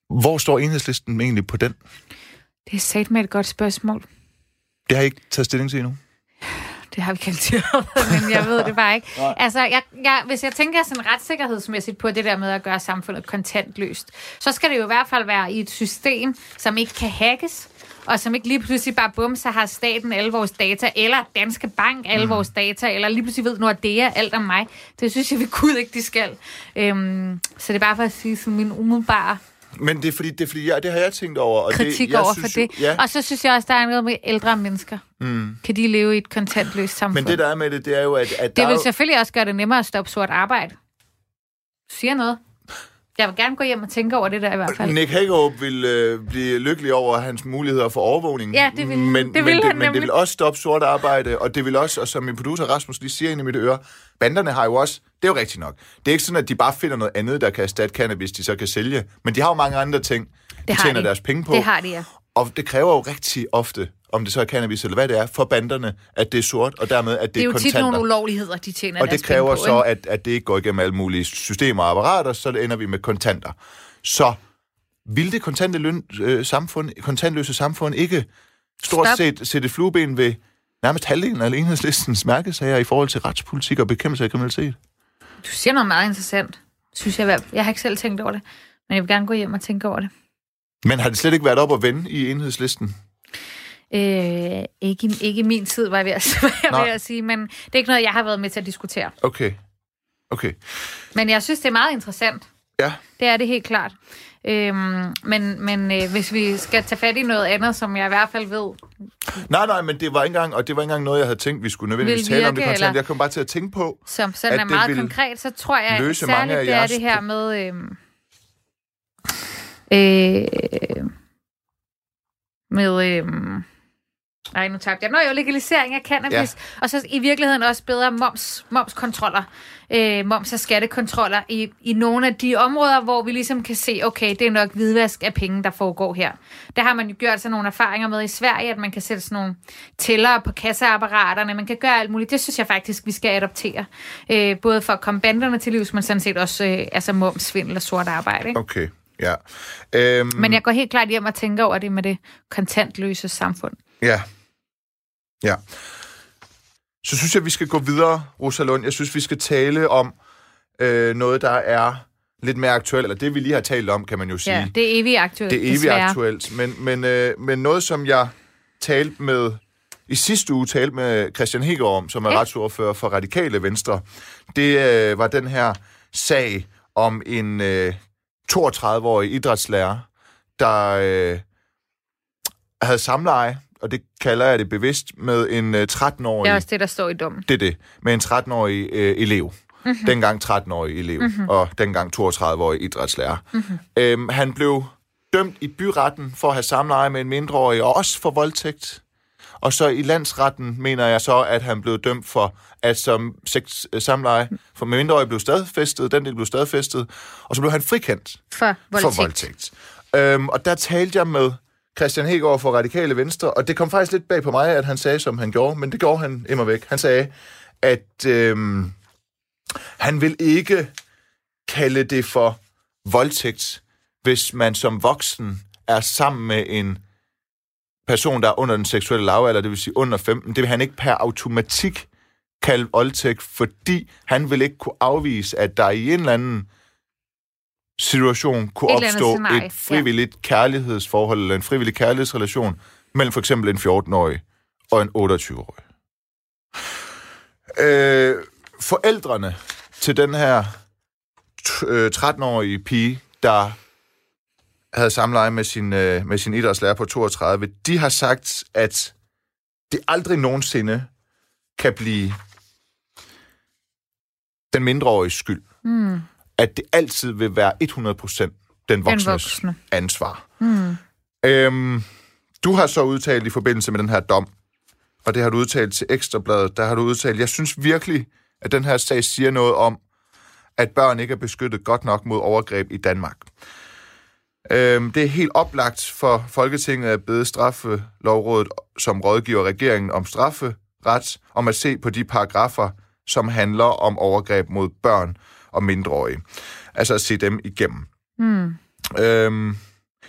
Hvor står Enhedslisten egentlig på den? Det er sat med et godt spørgsmål. Det har I ikke taget stilling til endnu? Det har vi kaldt men jeg ved det bare ikke. Altså, jeg, jeg, hvis jeg tænker sådan retssikkerhedsmæssigt på det der med at gøre samfundet kontantløst, så skal det jo i hvert fald være i et system, som ikke kan hackes, og som ikke lige pludselig bare bum, så har staten alle vores data, eller Danske Bank alle mm. vores data, eller lige pludselig ved Nordea alt om mig. Det synes jeg ved Gud ikke, de skal. Øhm, så det er bare for at sige sådan min umiddelbare Men det er fordi, det, er fordi ja, det har jeg tænkt over. Og kritik det, jeg over synes, for det. Ja. Og så synes jeg også, der er noget med ældre mennesker. Mm. Kan de leve i et kontantløst samfund? Men det der er med det, det er jo, at... at det vil jo... selvfølgelig også gøre det nemmere at stoppe sort arbejde. Siger noget. Jeg vil gerne gå hjem og tænke over det der i hvert fald. Nick Hækkerup vil øh, blive lykkelig over hans muligheder for overvågning. Ja, det vil, men, det vil men, han det, men det vil også stoppe sort arbejde, og det vil også, og som min producer Rasmus lige siger ind i mit øre, banderne har jo også, det er jo rigtigt nok. Det er ikke sådan, at de bare finder noget andet, der kan erstatte cannabis, de så kan sælge. Men de har jo mange andre ting, de tjener de. deres penge på. Det har de, ja. Og det kræver jo rigtig ofte, om det så er cannabis eller hvad det er, for banderne, at det er sort, og dermed, at det, det er er jo kontanter. tit nogle ulovligheder, de tjener og deres det kræver på, så, at, at det ikke går igennem alle mulige systemer og apparater, så det ender vi med kontanter. Så vil det kontante løn, øh, samfund, kontantløse samfund ikke stort Stop. set sætte flueben ved nærmest halvdelen af Enhedslistens mærkesager i forhold til retspolitik og bekæmpelse af kriminalitet? Du siger noget meget interessant, synes jeg. Jeg har ikke selv tænkt over det, men jeg vil gerne gå hjem og tænke over det. Men har det slet ikke været op at vende i Enhedslisten? Øh, ikke, ikke min tid, var jeg ved at, var jeg ved at sige, men det er ikke noget, jeg har været med til at diskutere. Okay. Okay. Men jeg synes, det er meget interessant. Ja. Det er det helt klart. Øhm, men men øh, hvis vi skal tage fat i noget andet, som jeg i hvert fald ved... Nej, nej, men det var ikke engang, og det var ikke engang noget, jeg havde tænkt, vi skulle nødvendigvis tale om det kontant. Jeg kom bare til at tænke på, som sådan er meget konkret, så tror jeg særligt, det er det her med... Øh, øh, med... Øh, Nej, nu tabte jeg. Nå jo, legalisering af cannabis, ja. Og så i virkeligheden også bedre moms, momskontroller, øh, moms- og skattekontroller i, i nogle af de områder, hvor vi ligesom kan se, okay, det er nok hvidvask af penge, der foregår her. Der har man jo gjort sådan nogle erfaringer med i Sverige, at man kan sætte sådan nogle tællere på kasseapparaterne, man kan gøre alt muligt. Det synes jeg faktisk, vi skal adoptere. Øh, både for at komme banderne til livs, men sådan set også øh, altså momsvindel og sort arbejde. Ikke? Okay, ja. Øhm... Men jeg går helt klart hjem og tænker over det med det kontantløse samfund. Ja. Ja. Så synes jeg, vi skal gå videre, Rosa Lund. Jeg synes, vi skal tale om øh, noget, der er lidt mere aktuelt, eller det, vi lige har talt om, kan man jo sige. Ja, det er evigt aktuelt. Det er evigt aktuelt, men, men, øh, men noget, som jeg talte med, i sidste uge talte med Christian Hækkerup om, som er ja. retsordfører for Radikale Venstre, det øh, var den her sag om en øh, toogtredive-årig idrætslærer, der øh, havde samleje, og det kalder jeg det bevidst, med en uh, tretten-årig... Det er også det, der står i dommen. Det er det. Med en tretten-årig uh, elev. Mm-hmm. Dengang tretten-årig elev, mm-hmm. og dengang toogtredive-årig idrætslærer. Mm-hmm. Øhm, han blev dømt i byretten for at have samleje med en mindreårig, og også for voldtægt. Og så i landsretten mener jeg så, at han blev dømt for, at som sex, uh, samleje for med mindreårig blev stadfæstet, den del blev stadfæstet, og så blev han frikendt for voldtægt. For voldtægt. Øhm, og der talte jeg med Christian Hækkerup for Radikale Venstre, og det kom faktisk lidt bag på mig, at han sagde, som han gjorde, men det gjorde han immer væk. Han sagde, at øhm, han vil ikke kalde det for voldtægt, hvis man som voksen er sammen med en person, der er under den seksuelle lavalder, det vil sige under femten. Det vil han ikke per automatik kalde voldtægt, fordi han vil ikke kunne afvise, at der i en eller anden situation kunne et opstå et frivilligt ja. kærlighedsforhold eller en frivillig kærlighedsrelation mellem for eksempel en fjorten-årig og en otteogtyve-årig. Øh, forældrene til den her tretten-årige pige, der havde samleje med sin, med sin idrætslærer på toogtredive, de har sagt, at det aldrig nogensinde kan blive den mindreårige skyld. Mm. At det altid vil være hundrede procent den voksnes den voksne. ansvar. Mm. Øhm, du har så udtalt i forbindelse med den her dom, og det har du udtalt til Ekstrabladet, der har du udtalt, jeg synes virkelig, at den her sag siger noget om, at børn ikke er beskyttet godt nok mod overgreb i Danmark. Øhm, det er helt oplagt for Folketinget at bede Straffelovrådet, som rådgiver regeringen om strafferet, om at se på de paragrafer, som handler om overgreb mod børn og mindreårige. Altså at se dem igennem. Mm. Øhm,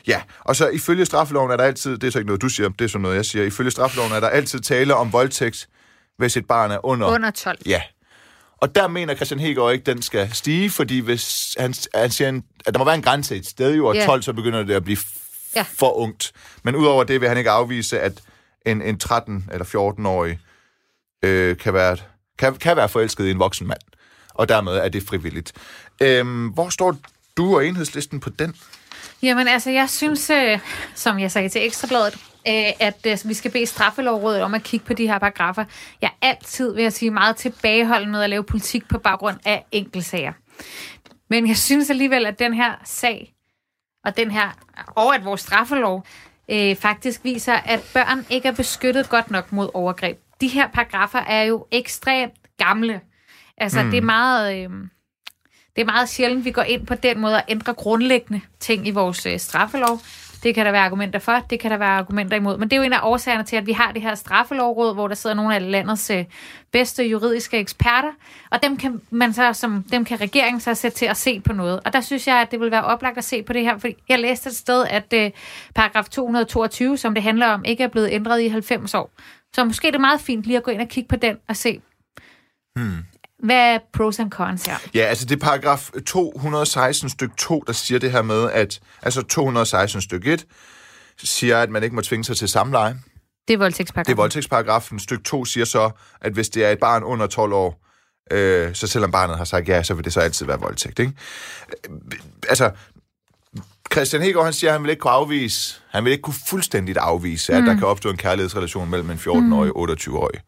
Ja, og så ifølge straffeloven er der altid, det er så ikke noget, du siger, det er så noget, jeg siger, ifølge straffeloven er der altid tale om voldtægt, hvis et barn er under... Under tolv. Ja. Og der mener Kristian Hegaard ikke, den skal stige, fordi hvis han, han siger, at der må være en grænse et sted, jo, og yeah. tolv, så begynder det at blive f- yeah. for ungt. Men udover det vil han ikke afvise, at en, en tretten- eller fjorten-årig øh, kan, være, kan, kan være forelsket i en voksen mand. Og dermed er det frivilligt. Øhm, hvor står du og Enhedslisten på den? Jamen altså, jeg synes, øh, som jeg sagde til Ekstrabladet, øh, at øh, vi skal bede Straffelovrådet om at kigge på de her paragrafer. Jeg er altid, vil jeg sige, meget tilbageholdende med at lave politik på baggrund af enkeltsager. Men jeg synes alligevel, at den her sag, og den her, og at vores straffelov, øh, faktisk viser, at børn ikke er beskyttet godt nok mod overgreb. De her paragrafer er jo ekstremt gamle. Altså, mm. det er meget... Øh, Det er meget sjældent, vi går ind på den måde at ændre grundlæggende ting i vores øh, straffelov. Det kan der være argumenter for, det kan der være argumenter imod. Men det er jo en af årsagerne til, at vi har det her straffelovråd, hvor der sidder nogle af landets øh, bedste juridiske eksperter, og dem kan, man så, som, dem kan regeringen så sætte til at se på noget. Og der synes jeg, at det vil være oplagt at se på det her, fordi jeg læste et sted, at øh, paragraf to hundrede og toogtyve, som det handler om, ikke er blevet ændret i halvfems år. Så måske er det meget fint lige at gå ind og kigge på den og se... Hmm. Hvad er pros and cons her? Ja, altså det er paragraf to hundrede og seksten stykke to, der siger det her med, at altså to hundrede og seksten stykke et siger, at man ikke må tvinge sig til samleje. Det er voldtægtsparagrafen. Det er voldtægtsparagrafen. Stykke to siger så, at hvis det er et barn under tolv år, øh, så selvom barnet har sagt ja, så vil det så altid være voldtægt, ikke? Altså, Kristian Hegaard, han siger, at han vil ikke kunne afvise, han vil ikke kunne fuldstændigt afvise, at mm. der kan opstå en kærlighedsrelation mellem en fjorten-årig og otteogtyve-årig.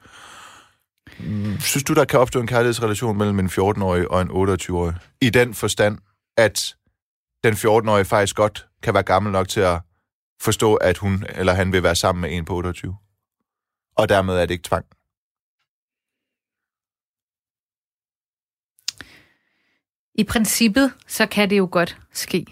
Synes du, der kan opstå en kærlighedsrelation mellem en fjorten-årig og en otteogtyve-årig? I den forstand, at den fjorten-årige faktisk godt kan være gammel nok til at forstå, at hun eller han vil være sammen med en på otteogtyve. Og dermed er det ikke tvang. I princippet, så kan det jo godt ske.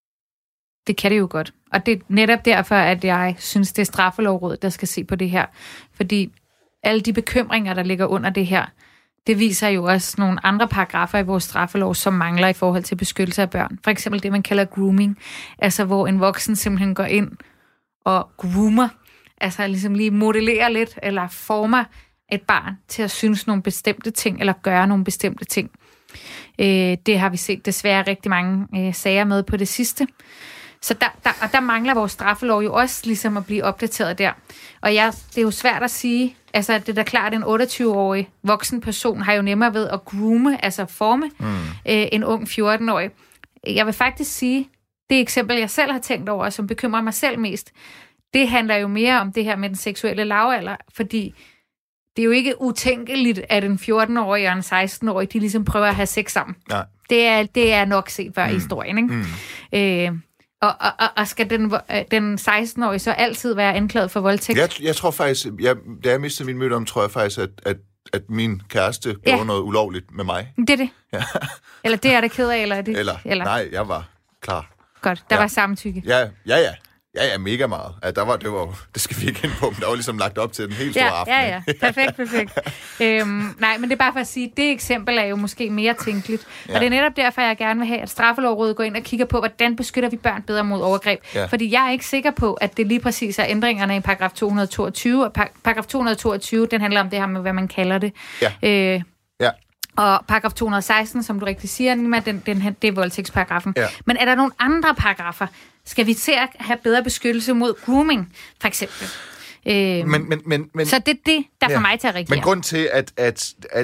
Det kan det jo godt. Og det er netop derfor, at jeg synes, det er Straffelovrådet, der skal se på det her. Fordi alle de bekymringer, der ligger under det her, det viser jo også nogle andre paragrafer i vores straffelov, som mangler i forhold til beskyttelse af børn. For eksempel det, man kalder grooming. Altså, hvor en voksen simpelthen går ind og groomer. Altså, ligesom lige modellerer lidt, eller former et barn til at synes nogle bestemte ting, eller gøre nogle bestemte ting. Øh, det har vi set desværre rigtig mange øh, sager med på det sidste. Så der, der, og der mangler vores straffelov jo også ligesom at blive opdateret der. Og ja, det er jo svært at sige, altså det er da klart, at en otteogtyve-årig voksen person har jo nemmere ved at groome, altså forme, mm. øh, en ung fjorten-årig. Jeg vil faktisk sige, det eksempel, jeg selv har tænkt over, som bekymrer mig selv mest, det handler jo mere om det her med den seksuelle lavalder, fordi det er jo ikke utænkeligt, at en fjorten-årig og en seksten-årig, de ligesom prøver at have sex sammen. Nej. Det er, det er nok set før mm. i historien, ikke? Mm. Øh, Og, og, og skal den, den seksten-årige så altid være anklaget for voldtægt? Jeg, jeg tror faktisk, jeg, da jeg mistede min mødom, tror jeg faktisk, at, at, at min kæreste gjorde ja. noget ulovligt med mig. Det er det. Ja. Eller det er det ked af, eller er det? Eller, eller, nej, jeg var klar. Godt, der ja. var samtykke. Ja, ja, ja. Ja, ja, mega meget. Ja, der var, det, var, det skal vi ikke ind på, men der var ligesom lagt op til den helt store ja, aften. Ja, ja, perfekt, perfekt. øhm, nej, men det er bare for at sige, at det eksempel er jo måske mere tænkeligt. Ja. Og det er netop derfor, jeg gerne vil have, at Straffelovrådet går ind og kigger på, hvordan beskytter vi børn bedre mod overgreb. Ja. Fordi jeg er ikke sikker på, at det lige præcis er ændringerne i paragraf to hundrede og toogtyve. Og paragraf to hundrede og toogtyve, den handler om det her med, hvad man kalder det. Ja. Øh, ja. Og paragraf to hundrede og seksten, som du rigtig siger, Nima, den, den, det er voldtægtsparagrafen. Ja. Men er der nogle andre paragrafer? Skal vi til at have bedre beskyttelse mod grooming, for eksempel? Øh, men, men, men, men, så det er det, der får ja. mig til at reagere. Men grund til, at, at, at...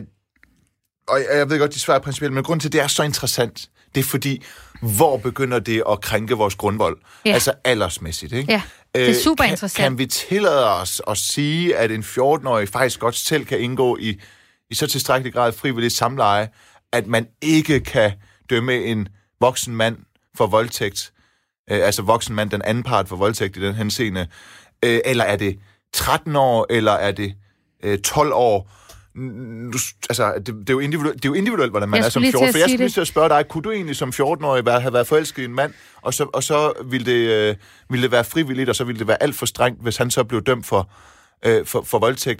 Og jeg ved godt, de svarer principielt, men grund til, at det er så interessant, det er fordi, hvor begynder det at krænke vores grundvold? Ja. Altså aldersmæssigt, ikke? Ja, det er super interessant. Kan, kan vi tillade os at sige, at en fjorten-årig faktisk godt selv kan indgå i, i så tilstrækkelig grad frivilligt samleje, at man ikke kan dømme en voksen mand for voldtægt, øh, altså voksen mand, den anden part for voldtægt i den henseende, øh, eller er det tretten år, eller er det øh, tolv år? Nu, altså, det, det, er jo individuelt, det er jo individuelt, hvordan man er som fjorten. For jeg skulle lige til at spørge dig, kunne du egentlig som fjorten-årig have været forelsket i en mand, og så, og så ville, det, øh, ville det være frivilligt, og så ville det være alt for strengt, hvis han så blev dømt for, øh, for, for voldtægt?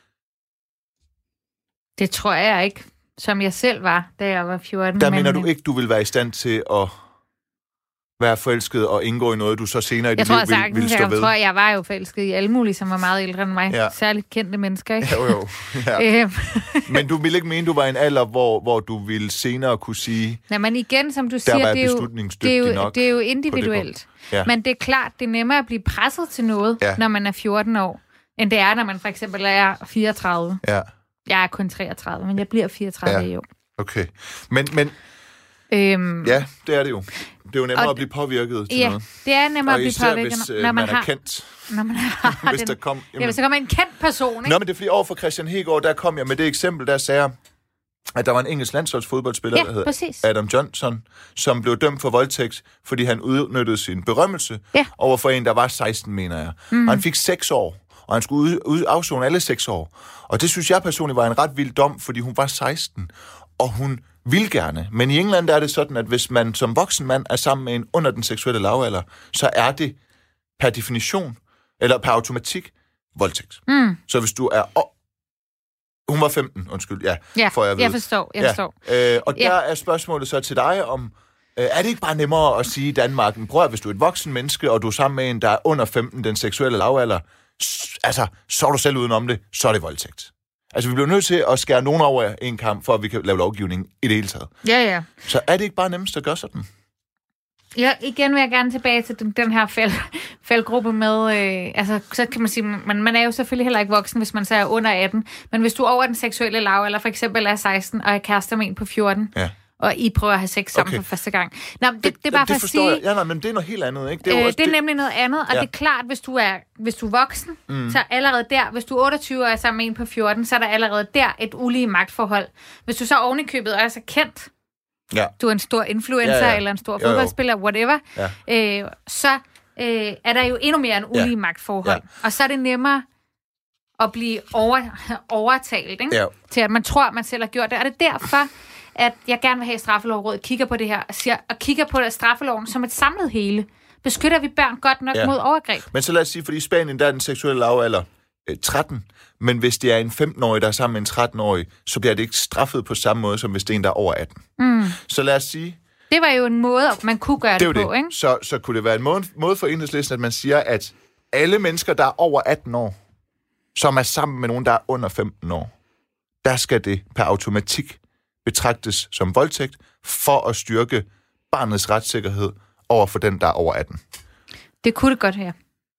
Det tror jeg ikke, som jeg selv var, da jeg var fjorten. Der men... mener du ikke, du vil være i stand til at være forelsket og indgå i noget, du så senere i dit liv vil, sagtens, vil stå jeg ved? Jeg tror, jeg var jo forelsket i alle mulige, som var meget ældre end mig. Ja. Særligt kendte mennesker, ikke? Jo, jo. Ja. Men du ville ikke mene, du var i en alder, hvor, hvor du ville senere kunne sige... Nej, men igen, som du siger, det er, jo, det, er jo, det er jo individuelt. Ja. Men det er klart, det er nemmere at blive presset til noget, ja. Når man er fjorten år, end det er, når man for eksempel er fireogtredive. Ja. Jeg er kun treogtredive, men jeg bliver fireogtredive ja. I år. Okay. Men, men øhm, ja, det er det jo. Det er jo nemmere og, at blive påvirket til ja, noget. det er nemmere og at blive påvirket, hvis, når man, man har... er kendt. Når man har hvis den, der kom... Jamen, ja, hvis der kommer en kendt person, ikke? Nå, men det er fordi over for Christian Hegård, der kom jeg med det eksempel, der sagde, at der var en engelsk landsholdsfodboldspiller, ja, der hed præcis. Adam Johnson, som blev dømt for voldtægt, fordi han udnyttede sin berømmelse ja. Over for en, der var seksten, mener jeg. Mm. Og han fik seks år, og han skulle ud, ud, afzone alle seks år. Og det synes jeg personligt var en ret vild dom, fordi hun var seksten, og hun ville gerne. Men i England er det sådan, at hvis man som voksen mand er sammen med en under den seksuelle lavalder, så er det per definition, eller per automatik, voldtægt. Mm. Så hvis du er... Oh, hun var femten, undskyld, ja, ja får jeg ved. jeg forstår, jeg forstår. Ja. Øh, og ja. Der er spørgsmålet så til dig om, øh, er det ikke bare nemmere at sige i Danmark, prøv at hvis du er et voksen menneske, og du er sammen med en, der er under femten, den seksuelle lavalder, s- altså, så er du selv udenom det, så er det voldtægt. Altså, vi bliver nødt til at skære nogen over en kamp, for at vi kan lave lovgivning i det hele taget. Ja, ja. Så er det ikke bare nemmest at gøre sådan? Ja, igen vil jeg gerne tilbage til den, den her fæld, fældgruppe med, øh, altså, så kan man sige, man, man er jo selvfølgelig heller ikke voksen, hvis man så er under atten, men hvis du er over den seksuelle lav, eller for eksempel er seksten, og er kærester med en på fjorten, ja. Og I prøver at have sex sammen okay. for første gang. Nå, det, det, det er bare det for at sige... Jeg. Ja, nej, men det er noget helt andet, ikke? Det er, øh, også, det er det... nemlig noget andet, og ja. Det er klart, hvis du er, hvis du er voksen, mm. så allerede der, hvis du er otteogtyve og er sammen med en på fjorten, så er der allerede der et ulige magtforhold. Hvis du så ovenikøbet er så kendt, ja. Du er en stor influencer, ja, ja. Eller en stor fodboldspiller, whatever, ja. øh, så øh, er der jo endnu mere en ulige ja. Magtforhold. Ja. Og så er det nemmere at blive over, overtalt, ikke? Ja. Til at man tror, at man selv har gjort det. Og det er derfor, at jeg gerne vil have, at Straffelovrådet kigger på det her, og, siger, og kigger på det, straffeloven som et samlet hele. Beskytter vi børn godt nok ja. Mod overgreb? Men så lad os sige, fordi i Spanien, der er den seksuelle lavalder øh, tretten, men hvis det er en femten-årig, der er sammen med en tretten-årig, så bliver det ikke straffet på samme måde, som hvis det er en, der er over atten. Mm. Så lad os sige... Det var jo en måde, man kunne gøre det, det på, det. Ikke? Så, så kunne det være en måde, måde for Enhedslisten, at man siger, at alle mennesker, der er over atten år, som er sammen med nogen, der er under femten år, der skal det per automatik betragtes som voldtægt for at styrke barnets retssikkerhed over for den, der er over atten. Det kunne det godt her.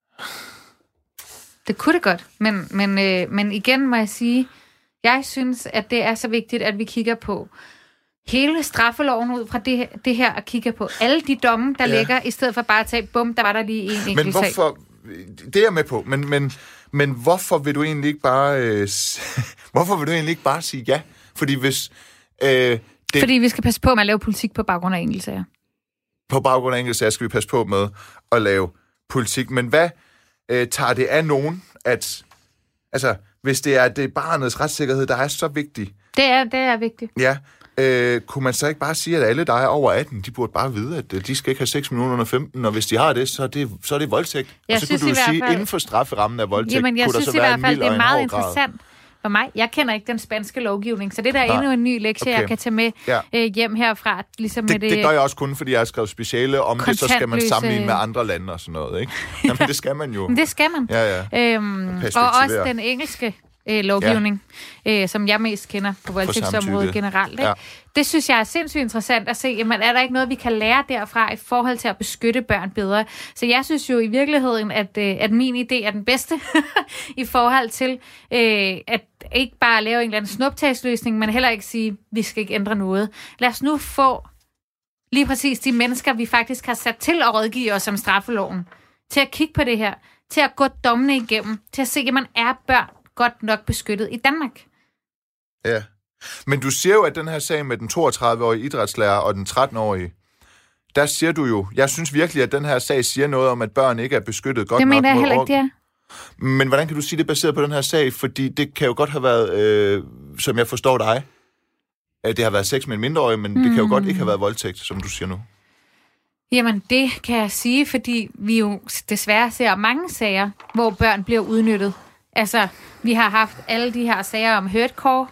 Det kunne det godt, men, men, øh, men igen må jeg sige, jeg synes, at det er så vigtigt, at vi kigger på hele straffeloven ud fra det, det her, og kigger på alle de domme, der ja. Ligger, i stedet for bare at tage, bum, der var der lige en enkelt men hvorfor, sag. Det er jeg med på, men, men, men hvorfor vil du egentlig ikke bare øh, hvorfor vil du egentlig ikke bare sige ja? Fordi hvis... Øh, det, Fordi vi skal passe på med at lave politik på baggrund af enkeltsager. På baggrund af enkeltsager skal vi passe på med at lave politik, men hvad øh, tager det af nogen, at altså, hvis det er det barnets retssikkerhed, der er så vigtig. Det er, det er vigtigt. Ja. Øh, kunne man så ikke bare sige, at alle, der er over atten, de burde bare vide, at de skal ikke have seks minutter under femten, og hvis de har det, så er det, så er det voldtægt. Jeg og så kunne du jo sige, fald... inden for strafferammen af voldtægt, Jamen, jeg kunne synes der så i være hvert fald, en mild det er meget interessant for mig. Jeg kender ikke den spanske lovgivning, så det der er endnu en ny lektie, okay. Jeg kan tage med ja. øh, hjem herfra. Ligesom det, med det, det gør jeg også kun, fordi jeg har skrevet speciale om det, så skal man sammenligne med andre lande og sådan noget, ikke? Jamen, det skal man jo. Det skal man. Ja, ja. Øhm, og også den engelske øh, lovgivning, ja. øh, som jeg mest kender på voldtægtsområdet generelt. Ikke? Ja. Det synes jeg er sindssygt interessant at se. Jamen, er der ikke noget, vi kan lære derfra i forhold til at beskytte børn bedre? Så jeg synes jo i virkeligheden, at, øh, at min idé er den bedste i forhold til øh, at ikke bare lave en eller anden snuptagsløsning, men heller ikke sige, vi skal ikke ændre noget. Lad os nu få lige præcis de mennesker, vi faktisk har sat til at rådgive os om straffeloven, til at kigge på det her, til at gå dommene igennem, til at se, at man er børn godt nok beskyttet i Danmark. Ja. Men du siger jo, at den her sag med den toogtredive-årige idrætslærer og den tretten-årige, der siger du jo, jeg synes virkelig, at den her sag siger noget om, at børn ikke er beskyttet godt det nok. Det mener jeg heller ikke, det er. Men hvordan kan du sige det baseret på den her sag? Fordi det kan jo godt have været, øh, som jeg forstår dig, at det har været sex med en mindreårig, men mm. det kan jo godt ikke have været voldtægt, som du siger nu. Jamen, det kan jeg sige, fordi vi jo desværre ser mange sager, hvor børn bliver udnyttet. Altså, vi har haft alle de her sager om hurtcore.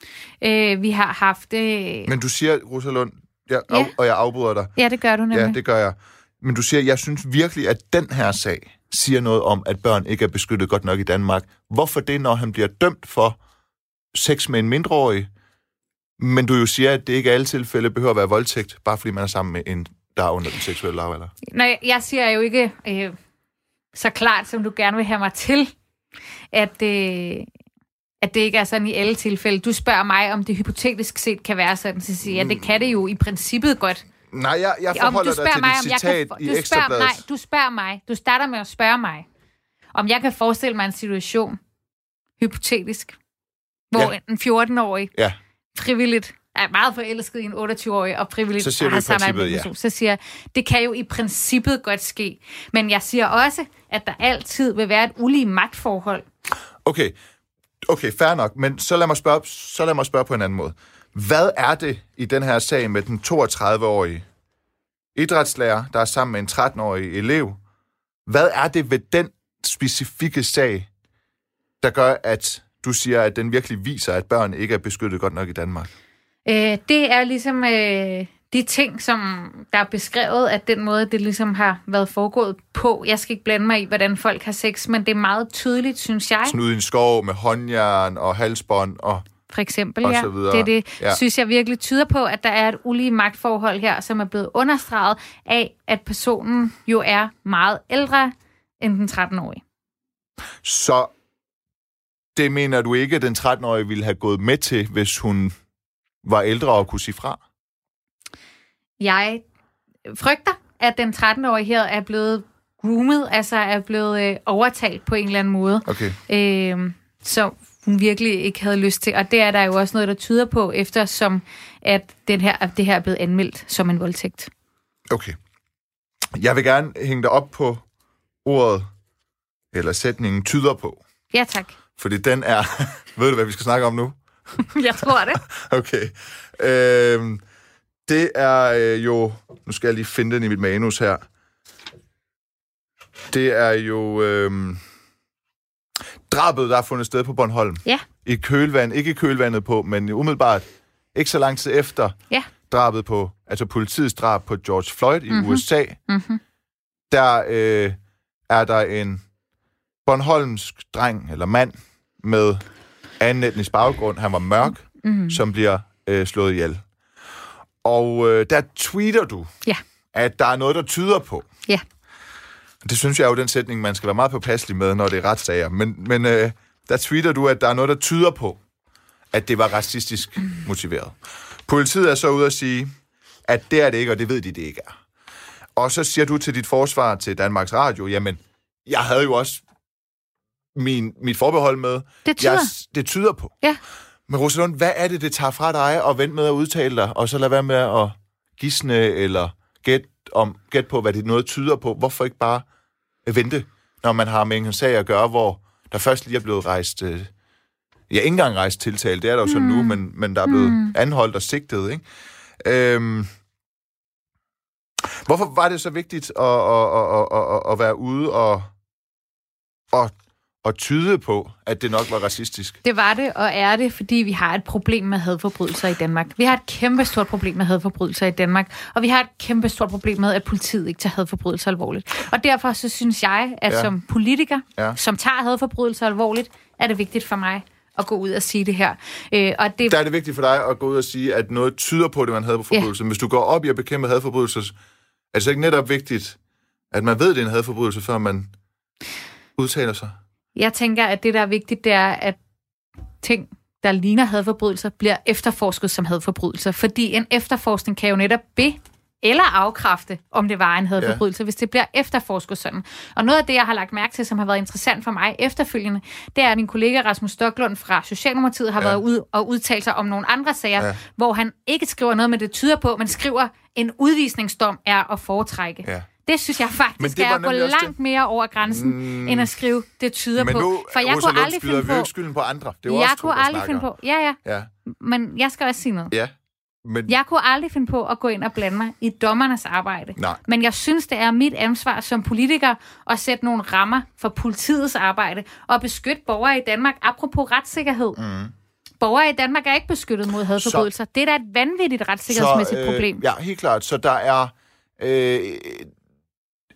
Øh, vi har haft... Øh... Men du siger, Rosa Lund, jeg af, ja. og jeg afbryder dig. Ja, det gør du nemlig. Ja, det gør jeg. men du siger, jeg synes virkelig, at den her sag siger noget om, at børn ikke er beskyttet godt nok i Danmark. Hvorfor det, når han bliver dømt for sex med en mindreårig, men du jo siger, at det ikke i alle tilfælde behøver at være voldtægt, bare fordi man er sammen med en, der er under den seksuelle lavalder? Nej, jeg siger jo ikke øh, så klart, som du gerne vil have mig til, at, øh, at det ikke er sådan i alle tilfælde. Du spørger mig, om det hypotetisk set kan være sådan, så siger jeg, det kan det jo i princippet godt. Nej, jeg, jeg forholder dig til mig, dit citat kan, i Ekstrabladet. Nej, du spørger mig. Du starter med at spørge mig, om jeg kan forestille mig en situation, hypotetisk, hvor ja. en fjorten-årig ja. frivilligt er meget forelsket i en otteogtyve-årig og frivilligt så siger har sammen med en person. Så siger jeg, det kan jo i princippet godt ske. Men jeg siger også, at der altid vil være et ulige magtforhold. Okay, okay, fair nok. Men så lad mig spørge, så lad mig spørge på en anden måde. Hvad er det i den her sag med den toogtredive-årige idrætslærer, der er sammen med en tretten-årig elev? Hvad er det ved den specifikke sag, der gør, at du siger, at den virkelig viser, at børn ikke er beskyttet godt nok i Danmark? Øh, det er ligesom øh, de ting, som der er beskrevet, at den måde, det ligesom har været foregået på. Jeg skal ikke blande mig i, hvordan folk har sex, men det er meget tydeligt, synes jeg. Sådan ude i en skov med håndjern og halsbånd og... For eksempel, og ja. Så videre. Det er det, ja. synes jeg virkelig tyder på, at der er et ulige magtforhold her, som er blevet understreget af, at personen jo er meget ældre end den tretten-årige. Så det mener du ikke, at den tretten-årige ville have gået med til, hvis hun var ældre og kunne sige fra? Jeg frygter, at den tretten-årige her er blevet groomet, altså er blevet øh, overtalt på en eller anden måde. Okay. Øh, så hun virkelig ikke havde lyst til. Og det er der jo også noget, der tyder på, eftersom at, den her, at det her er blevet anmeldt som en voldtægt. Okay. Jeg vil gerne hænge dig op på ordet, eller sætningen tyder på. Ja, tak. Fordi den er... Ved du, hvad vi skal snakke om nu? Jeg tror det. Okay. Øhm, det er øh, jo... Nu skal jeg lige finde den i mit manus her. Det er jo... Øh, drabet, der er fundet sted på Bornholm. Ja. I kølvand, ikke i kølvandet på, men umiddelbart ikke så lang tid efter ja. drabet på, altså politiets drab på George Floyd i mm-hmm. U S A, mm-hmm. der øh, er der en bornholmsk dreng, eller mand, med anden etnisk baggrund, han var mørk, mm-hmm. som bliver øh, slået ihjel. Og øh, der tweeter du, ja. at der er noget, der tyder på. Ja. Det synes jeg er jo den sætning, man skal være meget påpasselig med, når det er retssager. Men, men øh, der tweeter du, at der er noget, der tyder på, at det var racistisk motiveret. Politiet er så ude at sige, at det er det ikke, og det ved de, det ikke er. Og så siger du til dit forsvar til Danmarks Radio, jamen, jeg havde jo også min, mit forbehold med. Det tyder. Jeg, det tyder på. Ja. Men Rosalund, hvad er det, det tager fra dig at vente med at udtale dig, og så lade være med at gisne eller gætte om, gæt på, hvad det noget tyder på? Hvorfor ikke bare vente, når man har med en sag at gøre, hvor der først lige er blevet rejst, øh, ja, ikke engang rejst tiltale, det er der jo sådan mm. nu, men, men der er blevet mm. anholdt og sigtet, ikke? Øhm, hvorfor var det så vigtigt at, at, at, at, at være ude og, og, og tyde på, at det nok var racistisk? Det var det, og er det, fordi vi har et problem med hadforbrydelser i Danmark. Vi har et kæmpestort problem med hadforbrydelser i Danmark, og vi har et kæmpestort problem med, at politiet ikke tager hadforbrydelser alvorligt. Og derfor så synes jeg, at ja. som politiker, ja. som tager hadforbrydelser alvorligt, er det vigtigt for mig at gå ud og sige det her. Øh, og det... Der er det vigtigt for dig at gå ud og sige, at noget tyder på, det man havde på forbrydelser. Ja. Hvis du går op i at bekæmpe hadforbrydelser, er det så ikke netop vigtigt, at man ved, det er en hadforbrydelse, før man udtaler sig? Jeg tænker, at det, der er vigtigt, det er, at ting, der ligner hadforbrydelser, bliver efterforsket som hadforbrydelser. Fordi en efterforskning kan jo netop be- eller afkræfte, om det var en hadforbrydelse, ja. hvis det bliver efterforsket sådan. Og noget af det, jeg har lagt mærke til, som har været interessant for mig efterfølgende, det er, at min kollega Rasmus Stoklund fra Socialdemokratiet har ja. været ude og udtalt sig om nogle andre sager, ja. hvor han ikke skriver noget med det tyder på, men skriver, en udvisningsdom er at foretrække. Ja. Det synes jeg faktisk er at gå langt det. mere over grænsen, mm. end at skrive, det tyder men på. Nu, For jeg kunne aldrig finde på... skylden på andre. Det er jeg også kunne to, aldrig finde på... Ja, ja, ja. Men jeg skal også sige noget. Ja. Men... Jeg kunne aldrig finde på at gå ind og blande mig i dommernes arbejde. Nej. Men jeg synes, det er mit ansvar som politiker at sætte nogle rammer for politiets arbejde og beskytte borgere i Danmark. Apropos retssikkerhed. Mm. Borgere i Danmark er ikke beskyttet mod hadforbrydelser. Det er da et vanvittigt retssikkerhedsmæssigt så, øh, problem. Ja, helt klart. Så der er... Øh,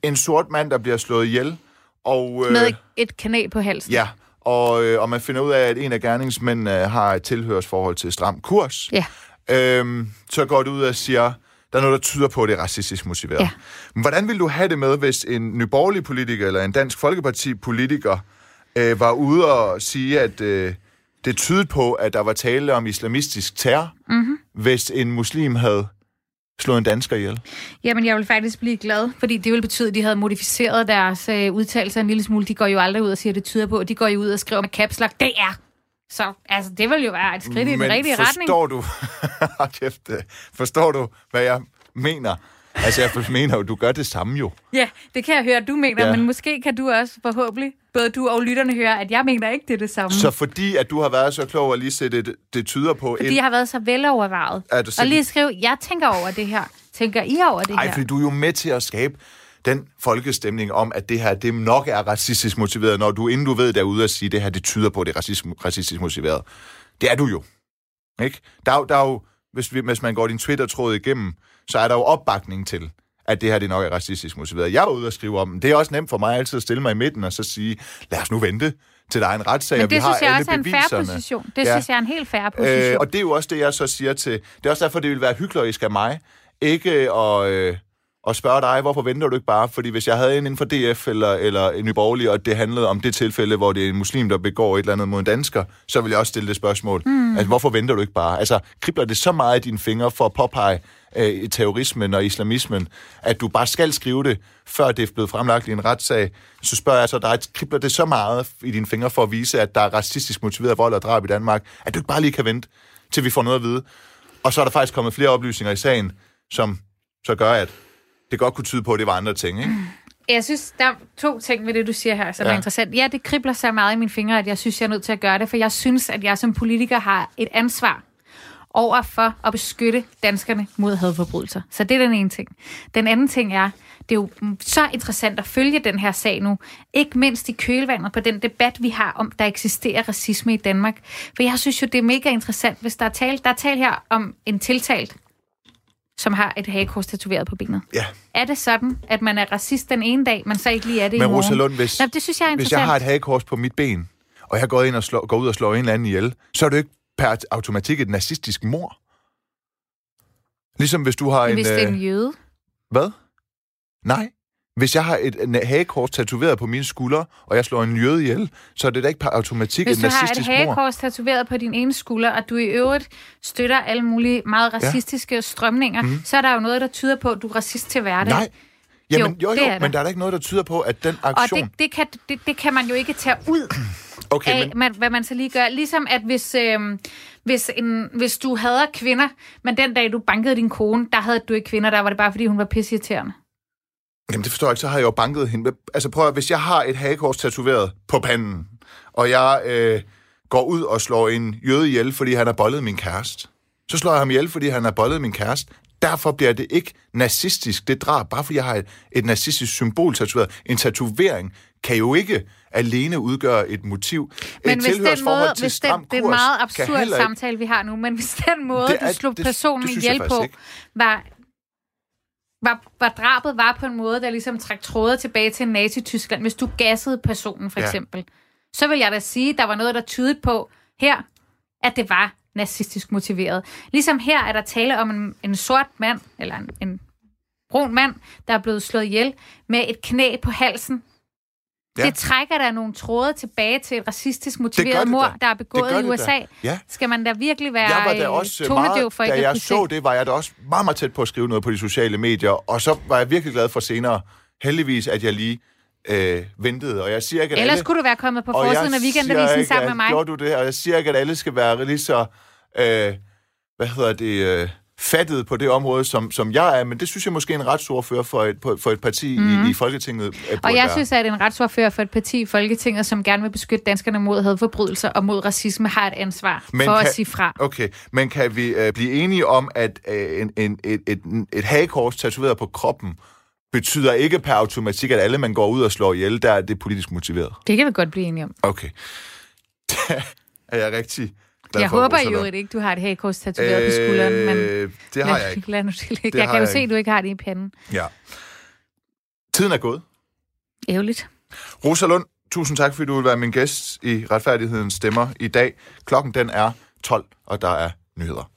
en sort mand, der bliver slået ihjel. Og, øh, med et knæ på halsen. Ja, og, øh, og man finder ud af, at en af gerningsmændene har et tilhørsforhold til Stram Kurs. Ja. Øhm, så går det ud og siger, der er noget, der tyder på, at det er racistisk motiveret. Ja. Men hvordan vil du have det med, hvis en nyborgerlig politiker eller en Dansk Folkeparti-politiker øh, var ude og sige, at øh, det tydede på, at der var tale om islamistisk terror, mm-hmm. hvis en muslim havde slået en dansker ihjel? Jamen, jeg vil faktisk blive glad, fordi det ville betyde, at de havde modificeret deres øh, udtalelser en lille smule. De går jo aldrig ud og siger, at det tyder på. De går jo ud og skriver med caps lock, det er. Så altså, det vil jo være et skridt i den rigtige retning. forstår du, kæft, forstår du, hvad jeg mener? Altså, jeg mener jo, du gør det samme jo. Ja, det kan jeg høre, at du mener, ja. Men måske kan du også forhåbentlig, både du og lytterne, høre, at jeg mener ikke, det er det samme. Så fordi, at du har været så klog at lige sætte det, det tyder på... Fordi en... jeg har været så velovervejet. Simpelthen... Og lige skrive, jeg tænker over det her. Tænker I over det Ej, her? fordi du er jo med til at skabe den folkestemning om, at det her, det nok er racistisk motiveret, når du, inden du ved derude at sige, at det her, det tyder på, at det er racistisk, racistisk motiveret. Det er du jo. Ikke? Der er, der er jo, hvis, hvis man går din Twitter-tråd igennem, så er der jo opbakning til, at det her, det nok er racistisk motiveret. Jeg er ude og skrive om, det er også nemt for mig altid at stille mig i midten og så sige, lad os nu vente til der er en retssag, og vi har alle beviserne. Men det synes jeg også er en fair position. Det ja. synes jeg er en helt fair position. Øh, og det er jo også det, jeg så siger til... Det er også derfor, det vil være hyklerisk af mig, ikke at, øh, at spørge dig, hvorfor venter du ikke bare? Fordi hvis jeg havde en inden for D F eller, eller en Nye Borgerlige, og det handlede om det tilfælde, hvor det er en muslim, der begår et eller andet mod en dansker, så vil jeg også stille det spørgsmål. Mm. Altså, hvorfor venter du ikke bare? Altså, kribler det så meget i dine fingre for at påpege øh, terrorismen og islamismen, at du bare skal skrive det, før det er blevet fremlagt i en retssag? Så spørger jeg så dig, kribler det så meget i dine fingre for at vise, at der er racistisk motiveret vold og drab i Danmark, at du ikke bare lige kan vente, til vi får noget at vide? Og så er der faktisk kommet flere oplysninger i sagen, som så gør, at det godt kunne tyde på, at det var andre ting, ikke? Jeg synes, der er to ting ved det, du siger her, som ja. er interessant. Ja, det kribler så meget i mine fingre, at jeg synes, jeg er nødt til at gøre det, for jeg synes, at jeg som politiker har et ansvar over for at beskytte danskerne mod hadforbrydelser. Så det er den ene ting. Den anden ting er, det er jo så interessant at følge den her sag nu, ikke mindst i kølvandet på den debat, vi har om, der eksisterer racisme i Danmark. For jeg synes jo, det er mega interessant, hvis der er tale, der er tale her om en tiltalt, som har et hagekors tatoveret på benet. Ja. Er det sådan, at man er racist den ene dag, men så ikke lige er det men i morgen? Men Rosa hvis, Nå, det synes jeg er hvis jeg har et hagekors på mit ben, og jeg går, ind og slår, går ud og slår en eller anden ihjel, så er det jo ikke per automatik et nazistisk mord. Ligesom hvis du har hvis en... Hvis det er en jøde? Hvad? Nej. Hvis jeg har et hagekors tatoveret på mine skuldre, og jeg slår en jøde ihjel, så er det da ikke per automatik et nazistisk mord. Hvis du har et hagekors tatoveret på din ene skulder, og du i øvrigt støtter alle mulige meget racistiske ja. strømninger, mm. så er der jo noget, der tyder på, at du er racist til hverdag. Nej. Jamen, jo, jo, jo er men der er da ikke noget, der tyder på, at den aktion... Og det, det, kan, det, det kan man jo ikke tage ud okay, af, men... man, hvad man så lige gør. Ligesom at hvis, øh, hvis, en, hvis du hader kvinder, men den dag, du bankede din kone, der havde du ikke kvinder, der var det bare, fordi hun var pisseirriterende. Jamen, det forstår jeg ikke, så har jeg jo banket hende. Altså prøv at, hvis jeg har et hagekors tatoveret på panden, og jeg øh, går ud og slår en jøde ihjel, fordi han har bollet min kæreste, så slår jeg ham ihjel, fordi han har bollet min kæreste. Derfor bliver det ikke nazistisk, det drab, bare fordi jeg har et, et nazistisk symbol tatoveret. En tatovering kan jo ikke alene udgøre et motiv. Men et hvis den måde, til hvis den, det er en meget absurd samtale, ikke... vi har nu, men hvis den måde, det er, du slog det, personen det, det ihjel på, ikke. var... Var, var drabet var på en måde, der ligesom trak tråder tilbage til Nazi-Tyskland, hvis du gassede personen, for eksempel. Ja. Så vil jeg da sige, at der var noget, der tydede på her, at det var nazistisk motiveret. Ligesom her er der tale om en, en sort mand, eller en, en brun mand, der er blevet slået ihjel med et knæ på halsen. Ja. Det trækker der nogle tråde tilbage til et racistisk motiveret mord, der er begået i U S A. Ja. Skal man da virkelig være jeg var da også tonedøv for ikke at kunne se? Da jeg så det, var jeg da også meget, meget tæt på at skrive noget på de sociale medier, og så var jeg virkelig glad for senere, heldigvis, at jeg lige øh, ventede. Og jeg siger ikke, at ellers alle, kunne du være kommet på forsiden af Weekendavisen sammen med mig. Gjorde du det, og jeg siger ikke, at alle skal være lige så, øh, hvad hedder det... Øh, fattet på det område, som, som jeg er, men det synes jeg måske er en retsordfører for et, for et parti mm. i, i Folketinget. Og jeg synes, at en retsordfører for et parti i Folketinget, som gerne vil beskytte danskerne mod hadforbrydelser og mod racisme, har et ansvar men for kan, at sige fra. Okay, men kan vi uh, blive enige om, at uh, en, en, et, et, et hagekors tatoveret på kroppen betyder ikke per automatik, at alle, man går ud og slår ihjel, der er det politisk motiveret? Det kan vi godt blive enige om. Okay. er jeg rigtig... Jeg håber jo ikke, du har et hagekors tatoveret øh, på skulderen, men det har jeg ikke. Lad nu det ligge. Jeg kan jo se, at du ikke har det i panden. Ja. Tiden er gået. Ærgerligt. Rosa Lund, tusind tak, fordi du vil være min gæst i Retfærdighedens Stemmer i dag. Klokken den er tolv, og der er nyheder.